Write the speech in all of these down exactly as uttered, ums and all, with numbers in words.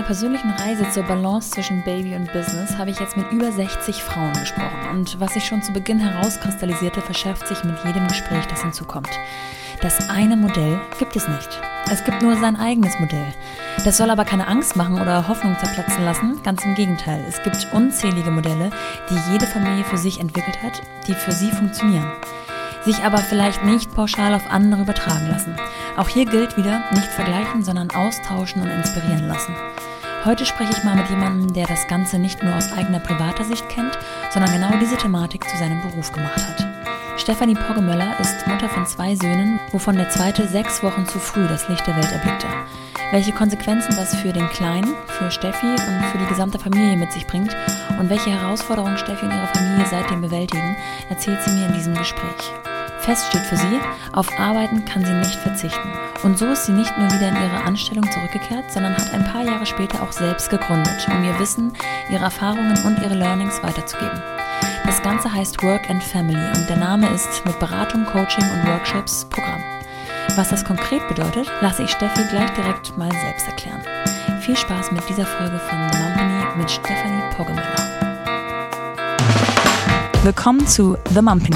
persönlichen Reise zur Balance zwischen Baby und Business habe ich jetzt mit über sechzig Frauen gesprochen. Und was sich schon zu Beginn herauskristallisierte, verschärft sich mit jedem Gespräch, das hinzukommt. Das eine Modell gibt es nicht. Es gibt nur sein eigenes Modell. Das soll aber keine Angst machen oder Hoffnung zerplatzen lassen. Ganz im Gegenteil. Es gibt unzählige Modelle, die jede Familie für sich entwickelt hat, die für sie funktionieren. Sich aber vielleicht nicht pauschal auf andere übertragen lassen. Auch hier gilt wieder, nicht vergleichen, sondern austauschen und inspirieren lassen. Heute spreche ich mal mit jemandem, der das Ganze nicht nur aus eigener privater Sicht kennt, sondern genau diese Thematik zu seinem Beruf gemacht hat. Stefanie Poggemöller ist Mutter von zwei Söhnen, wovon der zweite sechs Wochen zu früh das Licht der Welt erblickte. Welche Konsequenzen das für den Kleinen, für Steffi und für die gesamte Familie mit sich bringt und welche Herausforderungen Steffi und ihre Familie seitdem bewältigen, erzählt sie mir in diesem Gespräch. Fest steht für sie, auf Arbeiten kann sie nicht verzichten. Und so ist sie nicht nur wieder in ihre Anstellung zurückgekehrt, sondern hat ein paar Jahre später auch selbst gegründet, um ihr Wissen, ihre Erfahrungen und ihre Learnings weiterzugeben. Das Ganze heißt Work and Family und der Name ist mit Beratung, Coaching und Workshops Programm. Was das konkret bedeutet, lasse ich Steffi gleich direkt mal selbst erklären. Viel Spaß mit dieser Folge von The Mumpany mit Stefanie Poggemöller. Willkommen zu The Mumpany.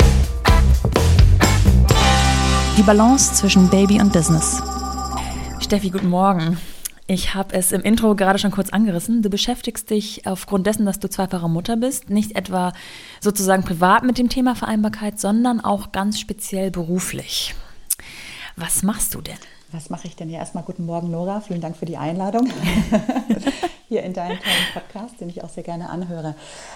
Die Balance zwischen Baby und Business. Steffi, guten Morgen. Ich habe es im Intro gerade schon kurz angerissen. Du beschäftigst dich aufgrund dessen, dass du zweifache Mutter bist, nicht etwa sozusagen privat mit dem Thema Vereinbarkeit, sondern auch ganz speziell beruflich. Was machst du denn? Was mache ich denn hier? Erstmal guten Morgen, Nora. Vielen Dank für die Einladung hier in deinen tollen Podcast, den ich auch sehr gerne anhöre.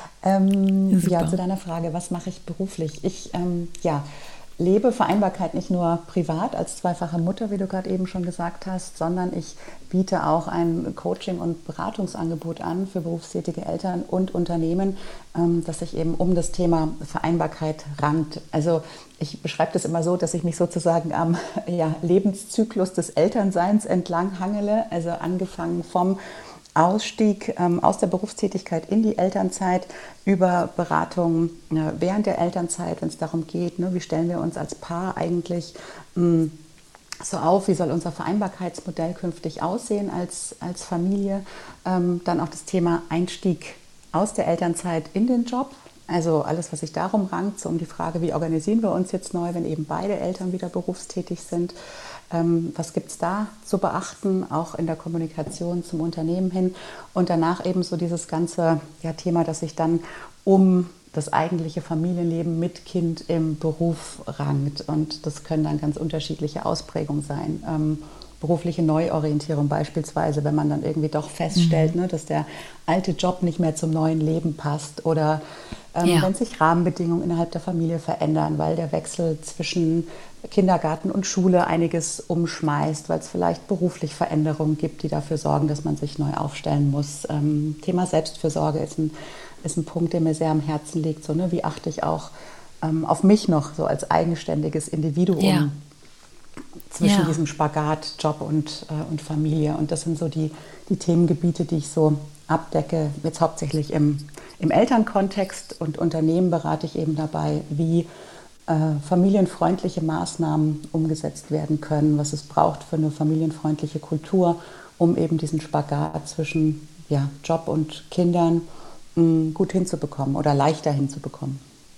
Ähm, ja, zu deiner Frage, was mache ich beruflich? Ich, ähm, ja... lebe Vereinbarkeit nicht nur privat als zweifache Mutter, wie du gerade eben schon gesagt hast, sondern ich biete auch ein Coaching- und Beratungsangebot an für berufstätige Eltern und Unternehmen, das sich eben um das Thema Vereinbarkeit rankt. Also ich beschreibe das immer so, dass ich mich sozusagen am ja, Lebenszyklus des Elternseins entlang hangele, also angefangen vom Ausstieg ähm, aus der Berufstätigkeit in die Elternzeit über Beratung äh, während der Elternzeit, wenn es darum geht, ne, wie stellen wir uns als Paar eigentlich mh, so auf, wie soll unser Vereinbarkeitsmodell künftig aussehen als, als Familie. Ähm, dann auch das Thema Einstieg aus der Elternzeit in den Job. Also alles, was sich darum rankt, so um die Frage, wie organisieren wir uns jetzt neu, wenn eben beide Eltern wieder berufstätig sind. Ähm, was gibt es da zu beachten, auch in der Kommunikation zum Unternehmen hin. Und danach eben so dieses ganze ja, Thema, das sich dann um das eigentliche Familienleben mit Kind im Beruf rankt. Und das können dann ganz unterschiedliche Ausprägungen sein. Ähm, berufliche Neuorientierung beispielsweise, wenn man dann irgendwie doch feststellt, mhm. ne, dass der alte Job nicht mehr zum neuen Leben passt oder ähm, ja. wenn sich Rahmenbedingungen innerhalb der Familie verändern, weil der Wechsel zwischen Kindergarten und Schule einiges umschmeißt, weil es vielleicht beruflich Veränderungen gibt, die dafür sorgen, dass man sich neu aufstellen muss. Ähm, Thema Selbstfürsorge ist ein, ist ein Punkt, der mir sehr am Herzen liegt. So, ne, wie achte ich auch ähm, auf mich noch so als eigenständiges Individuum ja. zwischen ja. diesem Spagat Job und, äh, und Familie. Und das sind so die, die Themengebiete, die ich so abdecke, jetzt hauptsächlich im, im Elternkontext, und Unternehmen berate ich eben dabei, wie äh, familienfreundliche Maßnahmen umgesetzt werden können, was es braucht für eine familienfreundliche Kultur, um eben diesen Spagat zwischen ja, Job und Kindern mh, gut hinzubekommen oder leichter hinzubekommen.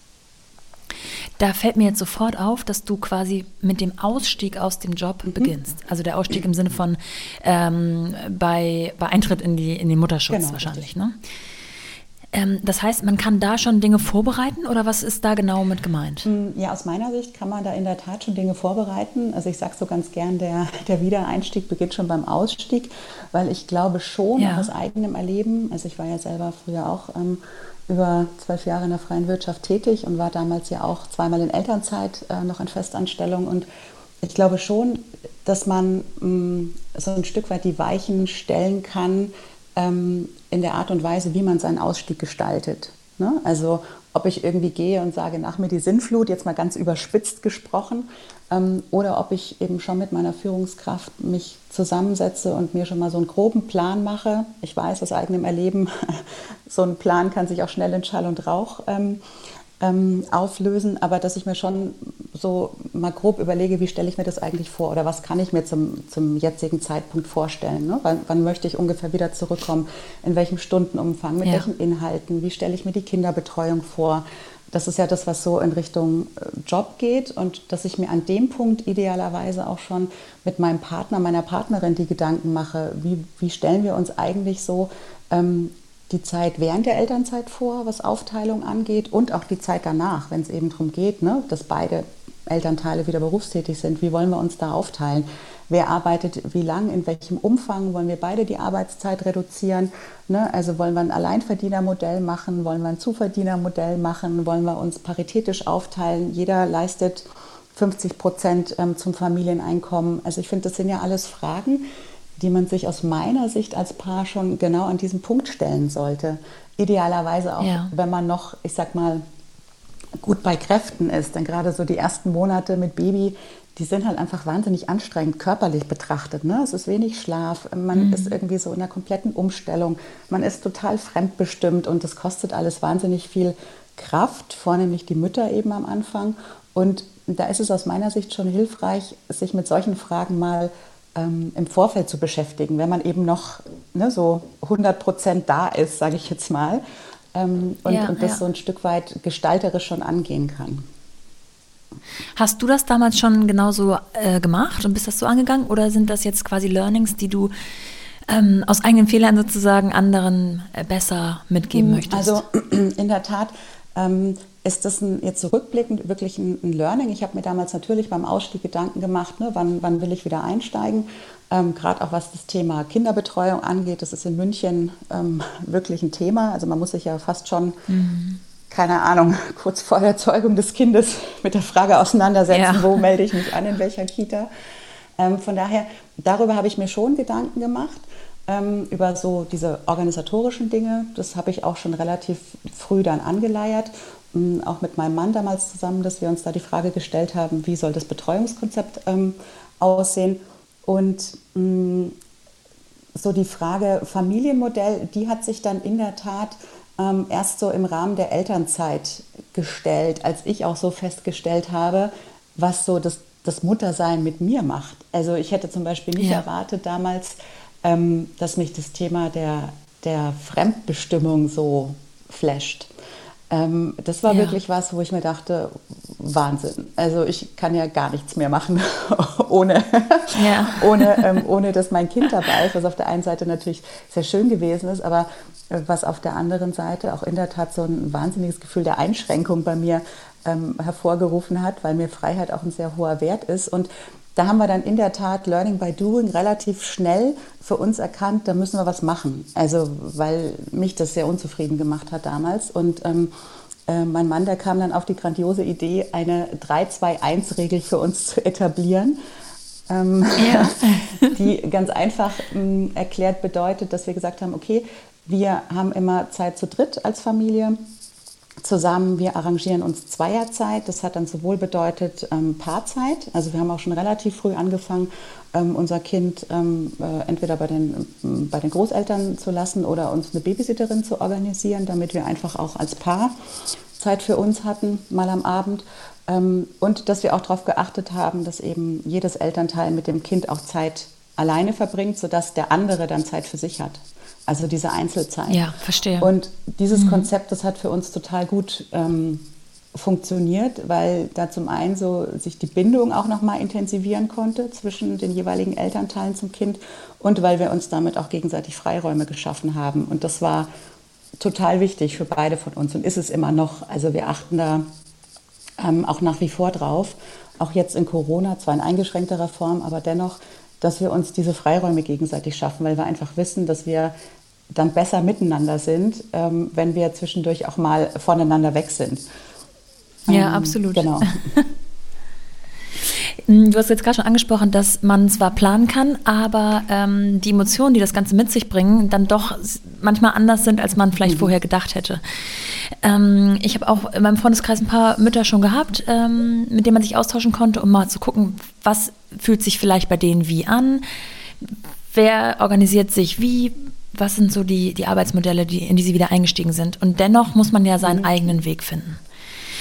Da fällt mir jetzt sofort auf, dass du quasi mit dem Ausstieg aus dem Job mhm. beginnst. Also der Ausstieg im Sinne von ähm, bei, bei Eintritt in, die, in den Mutterschutz genau, wahrscheinlich. Ne? Ähm, das heißt, man kann da schon Dinge vorbereiten oder was ist da genau mit gemeint? Ja, aus meiner Sicht kann man da in der Tat schon Dinge vorbereiten. Also ich sage so ganz gern, der, der Wiedereinstieg beginnt schon beim Ausstieg, weil ich glaube schon ja. aus eigenem Erleben, also ich war ja selber früher auch ähm, über zwölf Jahre in der freien Wirtschaft tätig und war damals ja auch zweimal in Elternzeit äh, noch in Festanstellung. Und ich glaube schon, dass man mh, so ein Stück weit die Weichen stellen kann ähm, in der Art und Weise, wie man seinen Ausstieg gestaltet. Ne? Also ob ich irgendwie gehe und sage, nach mir die Sinnflut, jetzt mal ganz überspitzt gesprochen, ähm, oder ob ich eben schon mit meiner Führungskraft mich zusammensetze und mir schon mal so einen groben Plan mache. Ich weiß aus eigenem Erleben, so ein Plan kann sich auch schnell in Schall und Rauch ähm, ähm, auflösen, aber dass ich mir schon so mal grob überlege, wie stelle ich mir das eigentlich vor oder was kann ich mir zum, zum jetzigen Zeitpunkt vorstellen. Ne? Wann, wann möchte ich ungefähr wieder zurückkommen, in welchem Stundenumfang, mit ja. welchen Inhalten, wie stelle ich mir die Kinderbetreuung vor. Das ist ja das, was so in Richtung Job geht und dass ich mir an dem Punkt idealerweise auch schon mit meinem Partner, meiner Partnerin die Gedanken mache, wie, wie stellen wir uns eigentlich so ähm, die Zeit während der Elternzeit vor, was Aufteilung angeht und auch die Zeit danach, wenn es eben darum geht, ne, dass beide Elternteile wieder berufstätig sind. Wie wollen wir uns da aufteilen? Wer arbeitet wie lang, in welchem Umfang? Wollen wir beide die Arbeitszeit reduzieren? Ne? Also wollen wir ein Alleinverdienermodell machen? Wollen wir ein Zuverdienermodell machen? Wollen wir uns paritätisch aufteilen? Jeder leistet fünfzig Prozent ähm, zum Familieneinkommen. Also ich finde, das sind ja alles Fragen, die man sich aus meiner Sicht als Paar schon genau an diesem Punkt stellen sollte. Idealerweise auch, ja. wenn man noch, ich sag mal, gut bei Kräften ist. Denn gerade so die ersten Monate mit Baby, die sind halt einfach wahnsinnig anstrengend, körperlich betrachtet. Ne? Es ist wenig Schlaf, man mhm. ist irgendwie so in einer kompletten Umstellung, man ist total fremdbestimmt und das kostet alles wahnsinnig viel Kraft, vornehmlich die Mütter eben am Anfang. Und da ist es aus meiner Sicht schon hilfreich, sich mit solchen Fragen mal ähm, im Vorfeld zu beschäftigen, wenn man eben noch ne, so hundert Prozent da ist, sage ich jetzt mal, ähm, und, ja, und das ja. so ein Stück weit gestalterisch schon angehen kann. Hast du das damals schon genauso äh, gemacht und bist das so angegangen oder sind das jetzt quasi Learnings, die du ähm, aus eigenen Fehlern sozusagen anderen äh, besser mitgeben möchtest? Also in der Tat ähm, ist das ein, jetzt zurückblickend so wirklich ein, ein Learning. Ich habe mir damals natürlich beim Ausstieg Gedanken gemacht, ne, wann, wann will ich wieder einsteigen, ähm, gerade auch was das Thema Kinderbetreuung angeht. Das ist in München ähm, wirklich ein Thema, also man muss sich ja fast schon... Mhm. keine Ahnung, kurz vor der Zeugung des Kindes mit der Frage auseinandersetzen, ja. wo melde ich mich an, in welcher Kita. Ähm, von daher, darüber habe ich mir schon Gedanken gemacht, ähm, über so diese organisatorischen Dinge. Das habe ich auch schon relativ früh dann angeleiert, ähm, auch mit meinem Mann damals zusammen, dass wir uns da die Frage gestellt haben, wie soll das Betreuungskonzept ähm, aussehen. Und ähm, so die Frage Familienmodell, die hat sich dann in der Tat Ähm, erst so im Rahmen der Elternzeit gestellt, als ich auch so festgestellt habe, was so das, das Muttersein mit mir macht. Also ich hätte zum Beispiel nicht ja. erwartet damals, ähm, dass mich das Thema der, der Fremdbestimmung so flasht. Ähm, das war ja. wirklich was, wo ich mir dachte, Wahnsinn. Also ich kann ja gar nichts mehr machen, ohne, ja. ohne, ähm, ohne dass mein Kind dabei ist, was auf der einen Seite natürlich sehr schön gewesen ist, aber was auf der anderen Seite auch in der Tat so ein wahnsinniges Gefühl der Einschränkung bei mir ähm, hervorgerufen hat, weil mir Freiheit auch ein sehr hoher Wert ist. Und da haben wir dann in der Tat Learning by Doing relativ schnell für uns erkannt, da müssen wir was machen. Also weil mich das sehr unzufrieden gemacht hat damals. Und ähm, äh, mein Mann, der kam dann auf die grandiose Idee, eine drei zwei eins Regel für uns zu etablieren. Ähm, ja. die ganz einfach ähm, erklärt bedeutet, dass wir gesagt haben, okay, wir haben immer Zeit zu dritt als Familie zusammen. Wir arrangieren uns Zweierzeit. Das hat dann sowohl bedeutet ähm, Paarzeit. Also wir haben auch schon relativ früh angefangen, ähm, unser Kind ähm, äh, entweder bei den, äh, bei den Großeltern zu lassen oder uns eine Babysitterin zu organisieren, damit wir einfach auch als Paar Zeit für uns hatten, mal am Abend. Ähm, und dass wir auch darauf geachtet haben, dass eben jedes Elternteil mit dem Kind auch Zeit alleine verbringt, sodass der andere dann Zeit für sich hat. Also diese Einzelzeit. Ja, verstehe. Und dieses mhm. Konzept, das hat für uns total gut ähm, funktioniert, weil da zum einen so sich die Bindung auch nochmal intensivieren konnte zwischen den jeweiligen Elternteilen zum Kind und weil wir uns damit auch gegenseitig Freiräume geschaffen haben. Und das war total wichtig für beide von uns und ist es immer noch. Also wir achten da ähm, auch nach wie vor drauf, auch jetzt in Corona, zwar in eingeschränkterer Form, aber dennoch, dass wir uns diese Freiräume gegenseitig schaffen, weil wir einfach wissen, dass wir dann besser miteinander sind, ähm, wenn wir zwischendurch auch mal voneinander weg sind. Ja, ähm, absolut. Genau. Du hast jetzt gerade schon angesprochen, dass man zwar planen kann, aber ähm, die Emotionen, die das Ganze mit sich bringen, dann doch manchmal anders sind, als man vielleicht mhm. vorher gedacht hätte. Ähm, ich habe auch in meinem Freundeskreis ein paar Mütter schon gehabt, ähm, mit denen man sich austauschen konnte, um mal zu gucken, was fühlt sich vielleicht bei denen wie an, wer organisiert sich wie, was sind so die, die Arbeitsmodelle, die, in die sie wieder eingestiegen sind. Und dennoch muss man ja seinen mhm. eigenen Weg finden.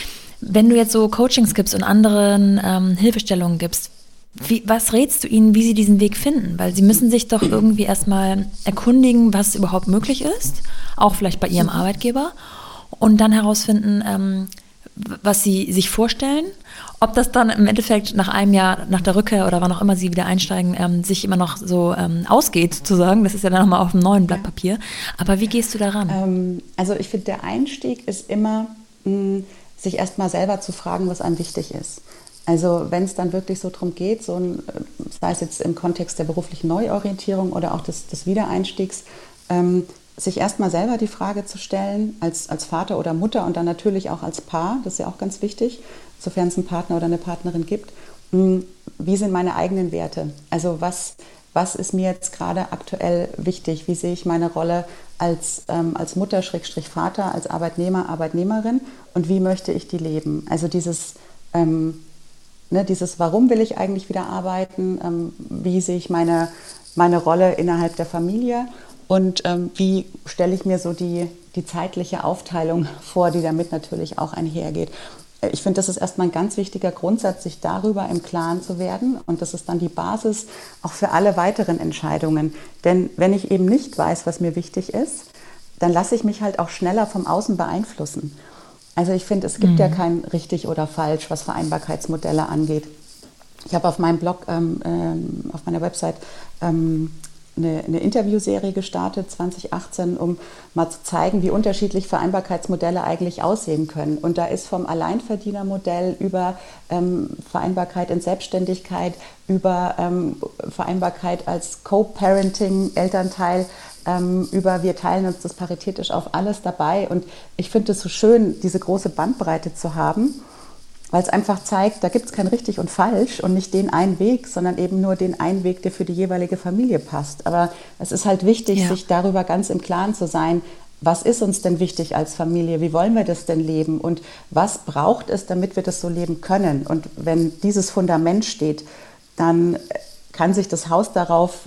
Wenn du jetzt so Coachings gibst und anderen ähm, Hilfestellungen gibst, wie, was rätst du ihnen, wie sie diesen Weg finden? Weil sie müssen sich doch irgendwie erstmal erkundigen, was überhaupt möglich ist, auch vielleicht bei ihrem Arbeitgeber, und dann herausfinden, ähm, was sie sich vorstellen. Ob das dann im Endeffekt nach einem Jahr, nach der Rückkehr oder wann auch immer sie wieder einsteigen, ähm, sich immer noch so ähm, ausgeht, sozusagen. Das ist ja dann nochmal auf einem neuen Blatt Papier. Aber wie gehst du daran? Ähm, also ich finde, der Einstieg ist immer, mh, sich erstmal selber zu fragen, was einem wichtig ist. Also wenn es dann wirklich so darum geht, so ein, sei es jetzt im Kontext der beruflichen Neuorientierung oder auch des, des Wiedereinstiegs, ähm, sich erstmal selber die Frage zu stellen, als, als Vater oder Mutter und dann natürlich auch als Paar, das ist ja auch ganz wichtig, sofern es einen Partner oder eine Partnerin gibt, mh, wie sind meine eigenen Werte? Also was, was ist mir jetzt gerade aktuell wichtig? Wie sehe ich meine Rolle als, ähm, als Mutter, Schrägstrich Vater, als Arbeitnehmer, Arbeitnehmerin und wie möchte ich die leben? Also dieses, ähm, ne, dieses warum will ich eigentlich wieder arbeiten? Ähm, wie sehe ich meine, meine Rolle innerhalb der Familie? Und ähm, wie stelle ich mir so die, die zeitliche Aufteilung vor, die damit natürlich auch einhergeht? Ich finde, das ist erstmal ein ganz wichtiger Grundsatz, sich darüber im Klaren zu werden. Und das ist dann die Basis auch für alle weiteren Entscheidungen. Denn wenn ich eben nicht weiß, was mir wichtig ist, dann lasse ich mich halt auch schneller vom Außen beeinflussen. Also ich finde, es gibt mhm. ja kein richtig oder falsch, was Vereinbarkeitsmodelle angeht. Ich habe auf meinem Blog, ähm, ähm, auf meiner Website, ähm, Eine, eine Interviewserie gestartet, zwanzig achtzehn, um mal zu zeigen, wie unterschiedlich Vereinbarkeitsmodelle eigentlich aussehen können. Und da ist vom Alleinverdienermodell über ähm, Vereinbarkeit in Selbstständigkeit, über ähm, Vereinbarkeit als Co-Parenting, Elternteil, ähm, über wir teilen uns das paritätisch auf, alles dabei. Und ich finde es so schön, diese große Bandbreite zu haben, weil es einfach zeigt, da gibt es kein richtig und falsch und nicht den einen Weg, sondern eben nur den einen Weg, der für die jeweilige Familie passt. Aber es ist halt wichtig, ja. sich darüber ganz im Klaren zu sein, was ist uns denn wichtig als Familie, wie wollen wir das denn leben und was braucht es, damit wir das so leben können. Und wenn dieses Fundament steht, dann kann sich das Haus darauf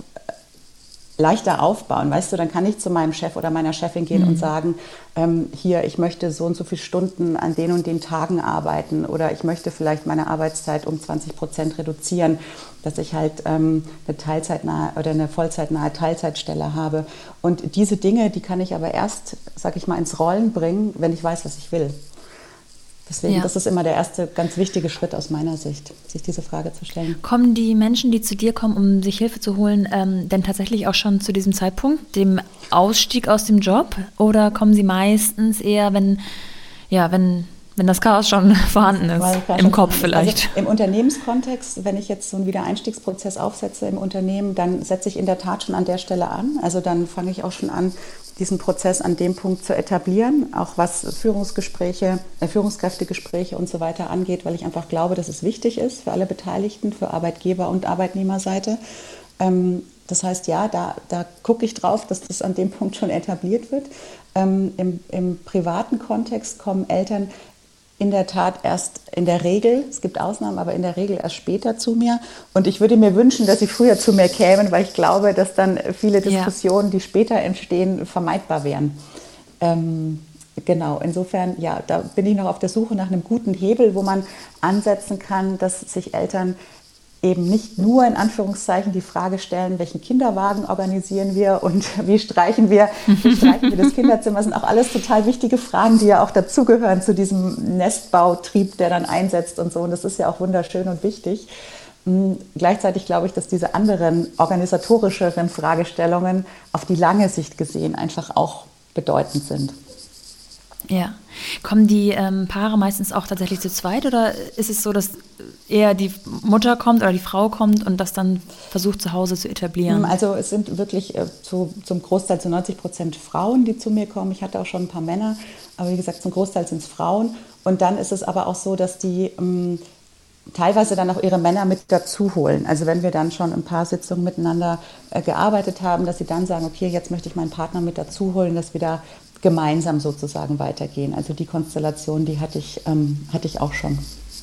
leichter aufbauen, weißt du, dann kann ich zu meinem Chef oder meiner Chefin gehen mhm. und sagen, ähm, hier, ich möchte so und so viele Stunden an den und den Tagen arbeiten oder ich möchte vielleicht meine Arbeitszeit um zwanzig Prozent reduzieren, dass ich halt ähm, eine teilzeitnahe oder eine vollzeitnahe Teilzeitstelle habe. Und diese Dinge, die kann ich aber erst, sag ich mal, ins Rollen bringen, wenn ich weiß, was ich will. Deswegen, ja. das ist immer der erste ganz wichtige Schritt aus meiner Sicht, sich diese Frage zu stellen. Kommen die Menschen, die zu dir kommen, um sich Hilfe zu holen, ähm, denn tatsächlich auch schon zu diesem Zeitpunkt, dem Ausstieg aus dem Job? Oder kommen sie meistens eher, wenn, ja, wenn, wenn das Chaos schon vorhanden ist, im Kopf vielleicht? Also im Unternehmenskontext, wenn ich jetzt so einen Wiedereinstiegsprozess aufsetze im Unternehmen, dann setze ich in der Tat schon an der Stelle an. Also dann fange ich auch schon an, diesen Prozess an dem Punkt zu etablieren, auch was Führungsgespräche, äh, Führungskräftegespräche und so weiter angeht, weil ich einfach glaube, dass es wichtig ist für alle Beteiligten, für Arbeitgeber- und Arbeitnehmerseite. Ähm, das heißt, ja, da, da gucke ich drauf, dass das an dem Punkt schon etabliert wird. Ähm, im, im privaten Kontext kommen Eltern in der Tat erst in der Regel, es gibt Ausnahmen, aber in der Regel erst später zu mir. Und ich würde mir wünschen, dass sie früher zu mir kämen, weil ich glaube, dass dann viele Diskussionen, ja. die später entstehen, vermeidbar wären. Ähm, genau, insofern, ja, da bin ich noch auf der Suche nach einem guten Hebel, wo man ansetzen kann, dass sich Eltern eben nicht nur in Anführungszeichen die Frage stellen, welchen Kinderwagen organisieren wir und wie streichen wir, wie streichen wir das Kinderzimmer. Das sind auch alles total wichtige Fragen, die ja auch dazugehören zu diesem Nestbautrieb, der dann einsetzt und so. Und das ist ja auch wunderschön und wichtig. Mhm. Gleichzeitig glaube ich, dass diese anderen organisatorischeren Fragestellungen auf die lange Sicht gesehen einfach auch bedeutend sind. Ja. Kommen die ähm, Paare meistens auch tatsächlich zu zweit oder ist es so, dass eher die Mutter kommt oder die Frau kommt und das dann versucht zu Hause zu etablieren? Also es sind wirklich äh, zu, zum Großteil zu neunzig Prozent Frauen, die zu mir kommen. Ich hatte auch schon ein paar Männer, aber wie gesagt, zum Großteil sind es Frauen. Und dann ist es aber auch so, dass die ähm, teilweise dann auch ihre Männer mit dazu holen. Also wenn wir dann schon ein paar Sitzungen miteinander äh, gearbeitet haben, dass sie dann sagen, okay, jetzt möchte ich meinen Partner mit dazu holen, dass wir da gemeinsam sozusagen weitergehen. Also die Konstellation, die hatte ich, ähm, hatte ich auch schon.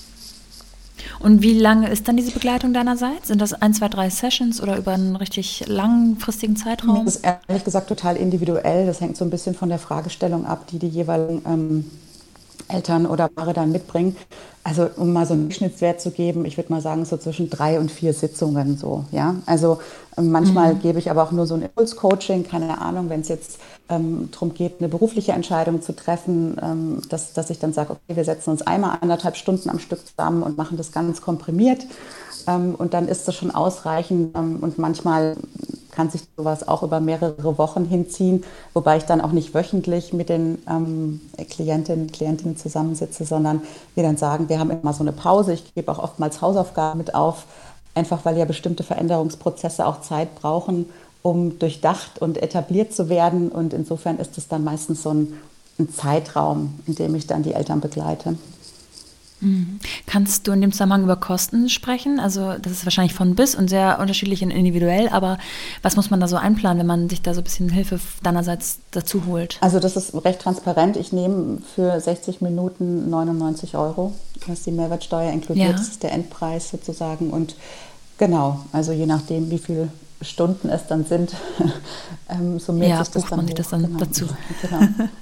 Und wie lange ist dann diese Begleitung deinerseits? Sind das ein, zwei, drei Sessions oder über einen richtig langfristigen Zeitraum? Das ist ehrlich gesagt total individuell. Das hängt so ein bisschen von der Fragestellung ab, die die jeweiligen ähm, Eltern oder Paare dann mitbringen. Also um mal so einen Durchschnittswert zu geben, ich würde mal sagen so zwischen drei und vier Sitzungen so. Ja, also manchmal mhm. gebe ich aber auch nur so ein Impulscoaching, keine Ahnung, wenn es jetzt ähm, darum geht, eine berufliche Entscheidung zu treffen, ähm, dass, dass ich dann sage, okay, wir setzen uns einmal anderthalb Stunden am Stück zusammen und machen das ganz komprimiert. Ähm, und dann ist das schon ausreichend ähm, und manchmal kann sich sowas auch über mehrere Wochen hinziehen, wobei ich dann auch nicht wöchentlich mit den ähm, Klientinnen und Klientinnen zusammensitze, sondern wir dann sagen, wir haben immer so eine Pause. Ich gebe auch oftmals Hausaufgaben mit auf, einfach weil ja bestimmte Veränderungsprozesse auch Zeit brauchen, um durchdacht und etabliert zu werden. Und insofern ist es dann meistens so ein, ein Zeitraum, in dem ich dann die Eltern begleite. Kannst du in dem Zusammenhang über Kosten sprechen? Also das ist wahrscheinlich von bis und sehr unterschiedlich und individuell, aber was muss man da so einplanen, wenn man sich da so ein bisschen Hilfe deinerseits dazu holt? Also das ist recht transparent. Ich nehme für sechzig Minuten neunundneunzig Euro. Das ist die Mehrwertsteuer inkludiert, ja. Das ist der Endpreis sozusagen. Und genau, also je nachdem, wie viele Stunden es dann sind, ähm, so ja, sich das bucht dann man sich das dann genau. dazu. Genau.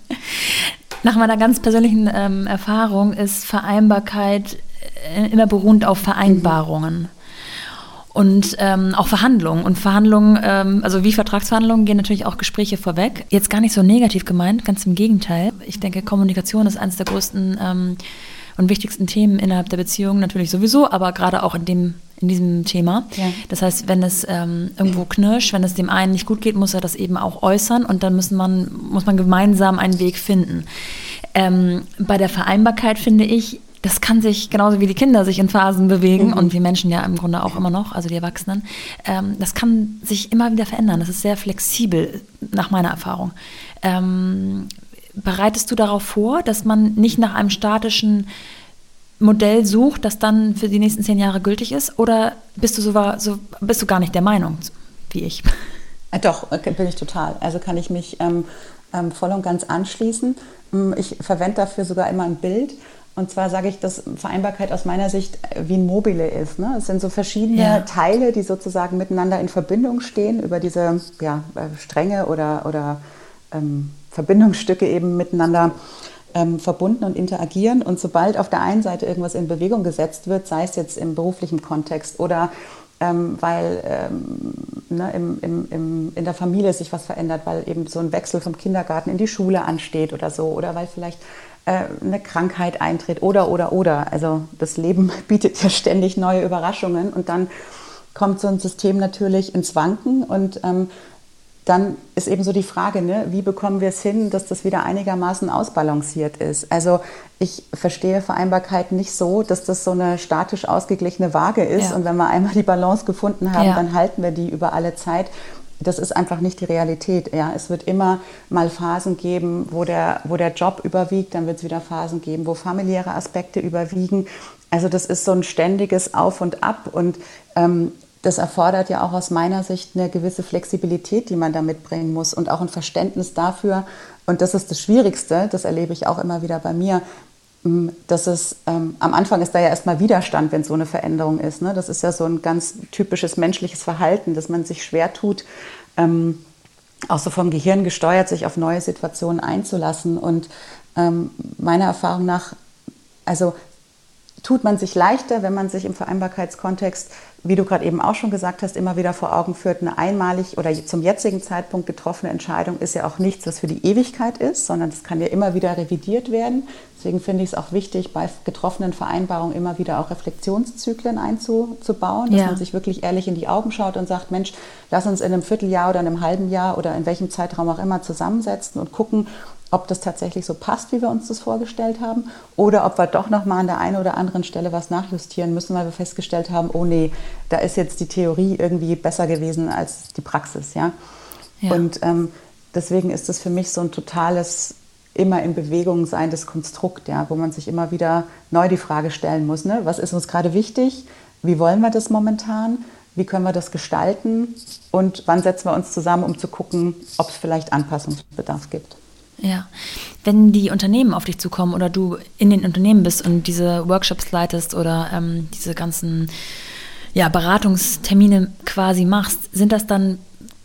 Nach meiner ganz persönlichen ähm, Erfahrung ist Vereinbarkeit äh, immer beruhend auf Vereinbarungen. Mhm. Und ähm, auch Verhandlungen. Und Verhandlungen, ähm, also wie Vertragsverhandlungen, gehen natürlich auch Gespräche vorweg. Jetzt gar nicht so negativ gemeint, ganz im Gegenteil. Ich denke, Kommunikation ist eines der größten ähm, und wichtigsten Themen innerhalb der Beziehung, natürlich sowieso, aber gerade auch in dem in diesem Thema. Ja. Das heißt, wenn es ähm, irgendwo knirscht, wenn es dem einen nicht gut geht, muss er das eben auch äußern und dann müssen man, muss man gemeinsam einen Weg finden. Ähm, bei der Vereinbarkeit finde ich, das kann sich genauso wie die Kinder sich in Phasen bewegen mhm. und wir Menschen ja im Grunde auch immer noch, also die Erwachsenen, ähm, das kann sich immer wieder verändern. Das ist sehr flexibel nach meiner Erfahrung. Ähm, bereitest du darauf vor, dass man nicht nach einem statischen Modell sucht, das dann für die nächsten zehn Jahre gültig ist? Oder bist du so, so bist du gar nicht der Meinung, wie ich? Doch, bin ich total. Also kann ich mich ähm, ähm, voll und ganz anschließen. Ich verwende dafür sogar immer ein Bild. Und zwar sage ich, dass Vereinbarkeit aus meiner Sicht wie ein Mobile ist. Ne? Es sind so verschiedene ja. Teile, die sozusagen miteinander in Verbindung stehen, über diese ja, Stränge oder, oder ähm, Verbindungsstücke eben miteinander Ähm, verbunden und interagieren. Und sobald auf der einen Seite irgendwas in Bewegung gesetzt wird, sei es jetzt im beruflichen Kontext oder ähm, weil ähm, ne, im, im, im, in der Familie sich was verändert, weil eben so ein Wechsel vom Kindergarten in die Schule ansteht oder so, oder weil vielleicht äh, eine Krankheit eintritt oder, oder, oder. Also das Leben bietet ja ständig neue Überraschungen und dann kommt so ein System natürlich ins Wanken und ähm, dann ist eben so die Frage, ne, wie bekommen wir es hin, dass das wieder einigermaßen ausbalanciert ist. Also ich verstehe Vereinbarkeit nicht so, dass das so eine statisch ausgeglichene Waage ist ja. und wenn wir einmal die Balance gefunden haben, ja. dann halten wir die über alle Zeit. Das ist einfach nicht die Realität. Ja. Es wird immer mal Phasen geben, wo der, wo der Job überwiegt, dann wird es wieder Phasen geben, wo familiäre Aspekte überwiegen. Also das ist so ein ständiges Auf und Ab und ähm, das erfordert ja auch aus meiner Sicht eine gewisse Flexibilität, die man da mitbringen muss und auch ein Verständnis dafür. Und das ist das Schwierigste, das erlebe ich auch immer wieder bei mir, dass es, ähm, am Anfang ist da ja erstmal Widerstand, wenn so eine Veränderung ist. Ne? Das ist ja so ein ganz typisches menschliches Verhalten, dass man sich schwer tut, ähm, auch so vom Gehirn gesteuert, sich auf neue Situationen einzulassen. Und ähm, meiner Erfahrung nach, also tut man sich leichter, wenn man sich im Vereinbarkeitskontext, wie du gerade eben auch schon gesagt hast, immer wieder vor Augen führt, eine einmalig oder zum jetzigen Zeitpunkt getroffene Entscheidung ist ja auch nichts, was für die Ewigkeit ist, sondern das kann ja immer wieder revidiert werden. Deswegen finde ich es auch wichtig, bei getroffenen Vereinbarungen immer wieder auch Reflexionszyklen einzubauen, dass ja. man sich wirklich ehrlich in die Augen schaut und sagt, Mensch, lass uns in einem Vierteljahr oder in einem halben Jahr oder in welchem Zeitraum auch immer zusammensetzen und gucken, ob das tatsächlich so passt, wie wir uns das vorgestellt haben, oder ob wir doch nochmal an der einen oder anderen Stelle was nachjustieren müssen, weil wir festgestellt haben, oh nee, da ist jetzt die Theorie irgendwie besser gewesen als die Praxis. Ja? Ja. Und ähm, deswegen ist das für mich so ein totales, immer in Bewegung seiendes Konstrukt, ja? Wo man sich immer wieder neu die Frage stellen muss, ne? Was ist uns gerade wichtig, wie wollen wir das momentan, wie können wir das gestalten und wann setzen wir uns zusammen, um zu gucken, ob es vielleicht Anpassungsbedarf gibt. Ja, wenn die Unternehmen auf dich zukommen oder du in den Unternehmen bist und diese Workshops leitest oder ähm, diese ganzen ja, Beratungstermine quasi machst, sind das dann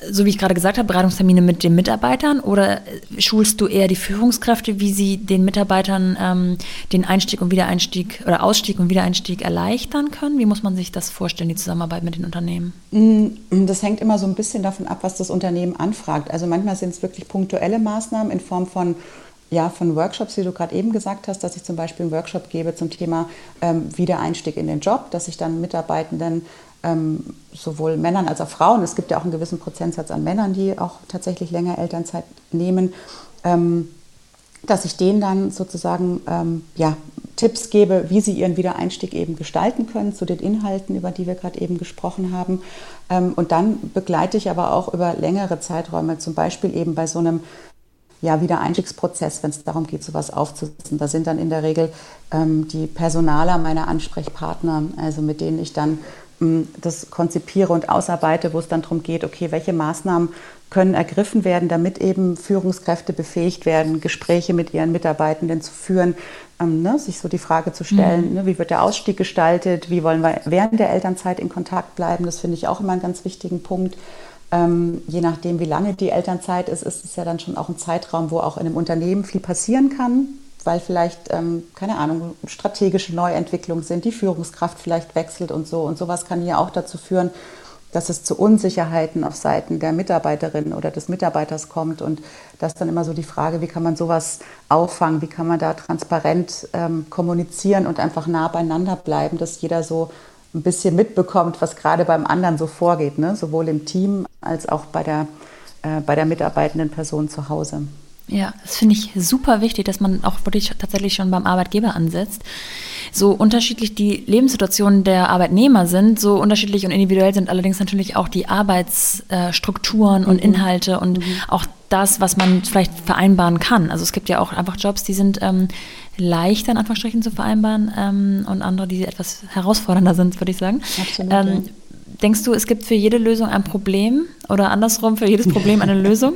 so wie ich gerade gesagt habe, Beratungstermine mit den Mitarbeitern oder schulst du eher die Führungskräfte, wie sie den Mitarbeitern ähm, den Einstieg und Wiedereinstieg oder Ausstieg und Wiedereinstieg erleichtern können? Wie muss man sich das vorstellen, die Zusammenarbeit mit den Unternehmen? Das hängt immer so ein bisschen davon ab, was das Unternehmen anfragt. Also manchmal sind es wirklich punktuelle Maßnahmen in Form von Ja, von Workshops, wie du gerade eben gesagt hast, dass ich zum Beispiel einen Workshop gebe zum Thema ähm, Wiedereinstieg in den Job, dass ich dann Mitarbeitenden, ähm, sowohl Männern als auch Frauen, es gibt ja auch einen gewissen Prozentsatz an Männern, die auch tatsächlich länger Elternzeit nehmen, ähm, dass ich denen dann sozusagen ähm, ja, Tipps gebe, wie sie ihren Wiedereinstieg eben gestalten können zu den Inhalten, über die wir gerade eben gesprochen haben. Ähm, und dann begleite ich aber auch über längere Zeiträume, zum Beispiel eben bei so einem ja, Wiedereinstiegsprozess, wenn es darum geht, sowas aufzusetzen. Da sind dann in der Regel ähm, die Personaler meine Ansprechpartner, also mit denen ich dann ähm, das konzipiere und ausarbeite, wo es dann darum geht, okay, welche Maßnahmen können ergriffen werden, damit eben Führungskräfte befähigt werden, Gespräche mit ihren Mitarbeitenden zu führen, ähm, ne, sich so die Frage zu stellen, mhm. ne, wie wird der Ausstieg gestaltet, wie wollen wir während der Elternzeit in Kontakt bleiben, das finde ich auch immer einen ganz wichtigen Punkt. Ähm, je nachdem, wie lange die Elternzeit ist, ist es ja dann schon auch ein Zeitraum, wo auch in einem Unternehmen viel passieren kann, weil vielleicht, ähm, keine Ahnung, strategische Neuentwicklungen sind, die Führungskraft vielleicht wechselt und so. Und sowas kann ja auch dazu führen, dass es zu Unsicherheiten auf Seiten der Mitarbeiterin oder des Mitarbeiters kommt. Und das ist dann immer so die Frage, wie kann man sowas auffangen, wie kann man da transparent ähm, kommunizieren und einfach nah beieinander bleiben, dass jeder so ein bisschen mitbekommt, was gerade beim anderen so vorgeht, ne? Sowohl im Team als auch bei der, äh, bei der mitarbeitenden Person zu Hause. Ja, das finde ich super wichtig, dass man auch wirklich tatsächlich schon beim Arbeitgeber ansetzt. So unterschiedlich die Lebenssituationen der Arbeitnehmer sind, so unterschiedlich und individuell sind allerdings natürlich auch die Arbeitsstrukturen und mhm. Inhalte und mhm. auch das, was man vielleicht vereinbaren kann. Also es gibt ja auch einfach Jobs, die sind ähm, leichter in Anführungsstrichen zu vereinbaren ähm, und andere, die etwas herausfordernder sind, würde ich sagen. Absolut, ähm, ja. Denkst du, es gibt für jede Lösung ein Problem oder andersrum für jedes Problem eine Lösung?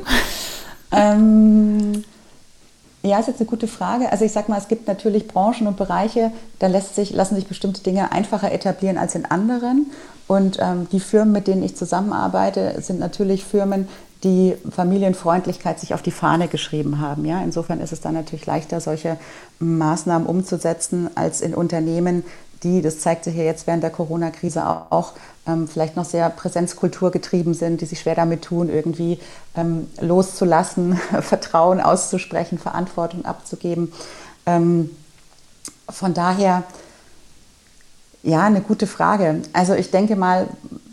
ähm, ja, ist jetzt eine gute Frage. Also ich sag mal, es gibt natürlich Branchen und Bereiche, da lässt sich, lassen sich bestimmte Dinge einfacher etablieren als in anderen. Und ähm, die Firmen, mit denen ich zusammenarbeite, sind natürlich Firmen, die Familienfreundlichkeit sich auf die Fahne geschrieben haben. Ja? Insofern ist es dann natürlich leichter, solche Maßnahmen umzusetzen, als in Unternehmen, die, das zeigt sich ja jetzt während der Corona-Krise auch, ähm, vielleicht noch sehr Präsenzkultur getrieben sind, die sich schwer damit tun, irgendwie ähm, loszulassen, Vertrauen auszusprechen, Verantwortung abzugeben. Ähm, von daher, ja, eine gute Frage. Also ich denke mal,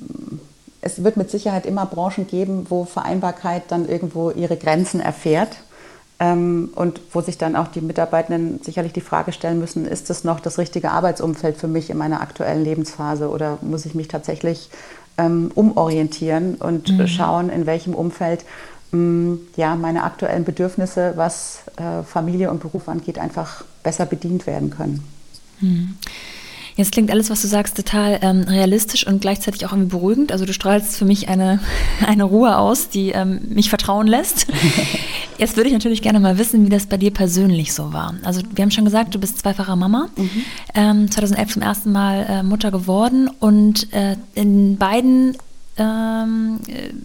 es wird mit Sicherheit immer Branchen geben, wo Vereinbarkeit dann irgendwo ihre Grenzen erfährt. Ähm, und wo sich dann auch die Mitarbeitenden sicherlich die Frage stellen müssen, ist das noch das richtige Arbeitsumfeld für mich in meiner aktuellen Lebensphase oder muss ich mich tatsächlich ähm, umorientieren und mhm. schauen, in welchem Umfeld ähm, ja, meine aktuellen Bedürfnisse, was äh, Familie und Beruf angeht, einfach besser bedient werden können. Mhm. Jetzt klingt alles, was du sagst, total ähm, realistisch und gleichzeitig auch irgendwie beruhigend. Also du strahlst für mich eine, eine Ruhe aus, die ähm, mich vertrauen lässt. Jetzt würde ich natürlich gerne mal wissen, wie das bei dir persönlich so war. Also wir haben schon gesagt, du bist zweifacher Mama, mhm. ähm, zweitausendelf zum ersten Mal äh, Mutter geworden und äh, in beiden ähm,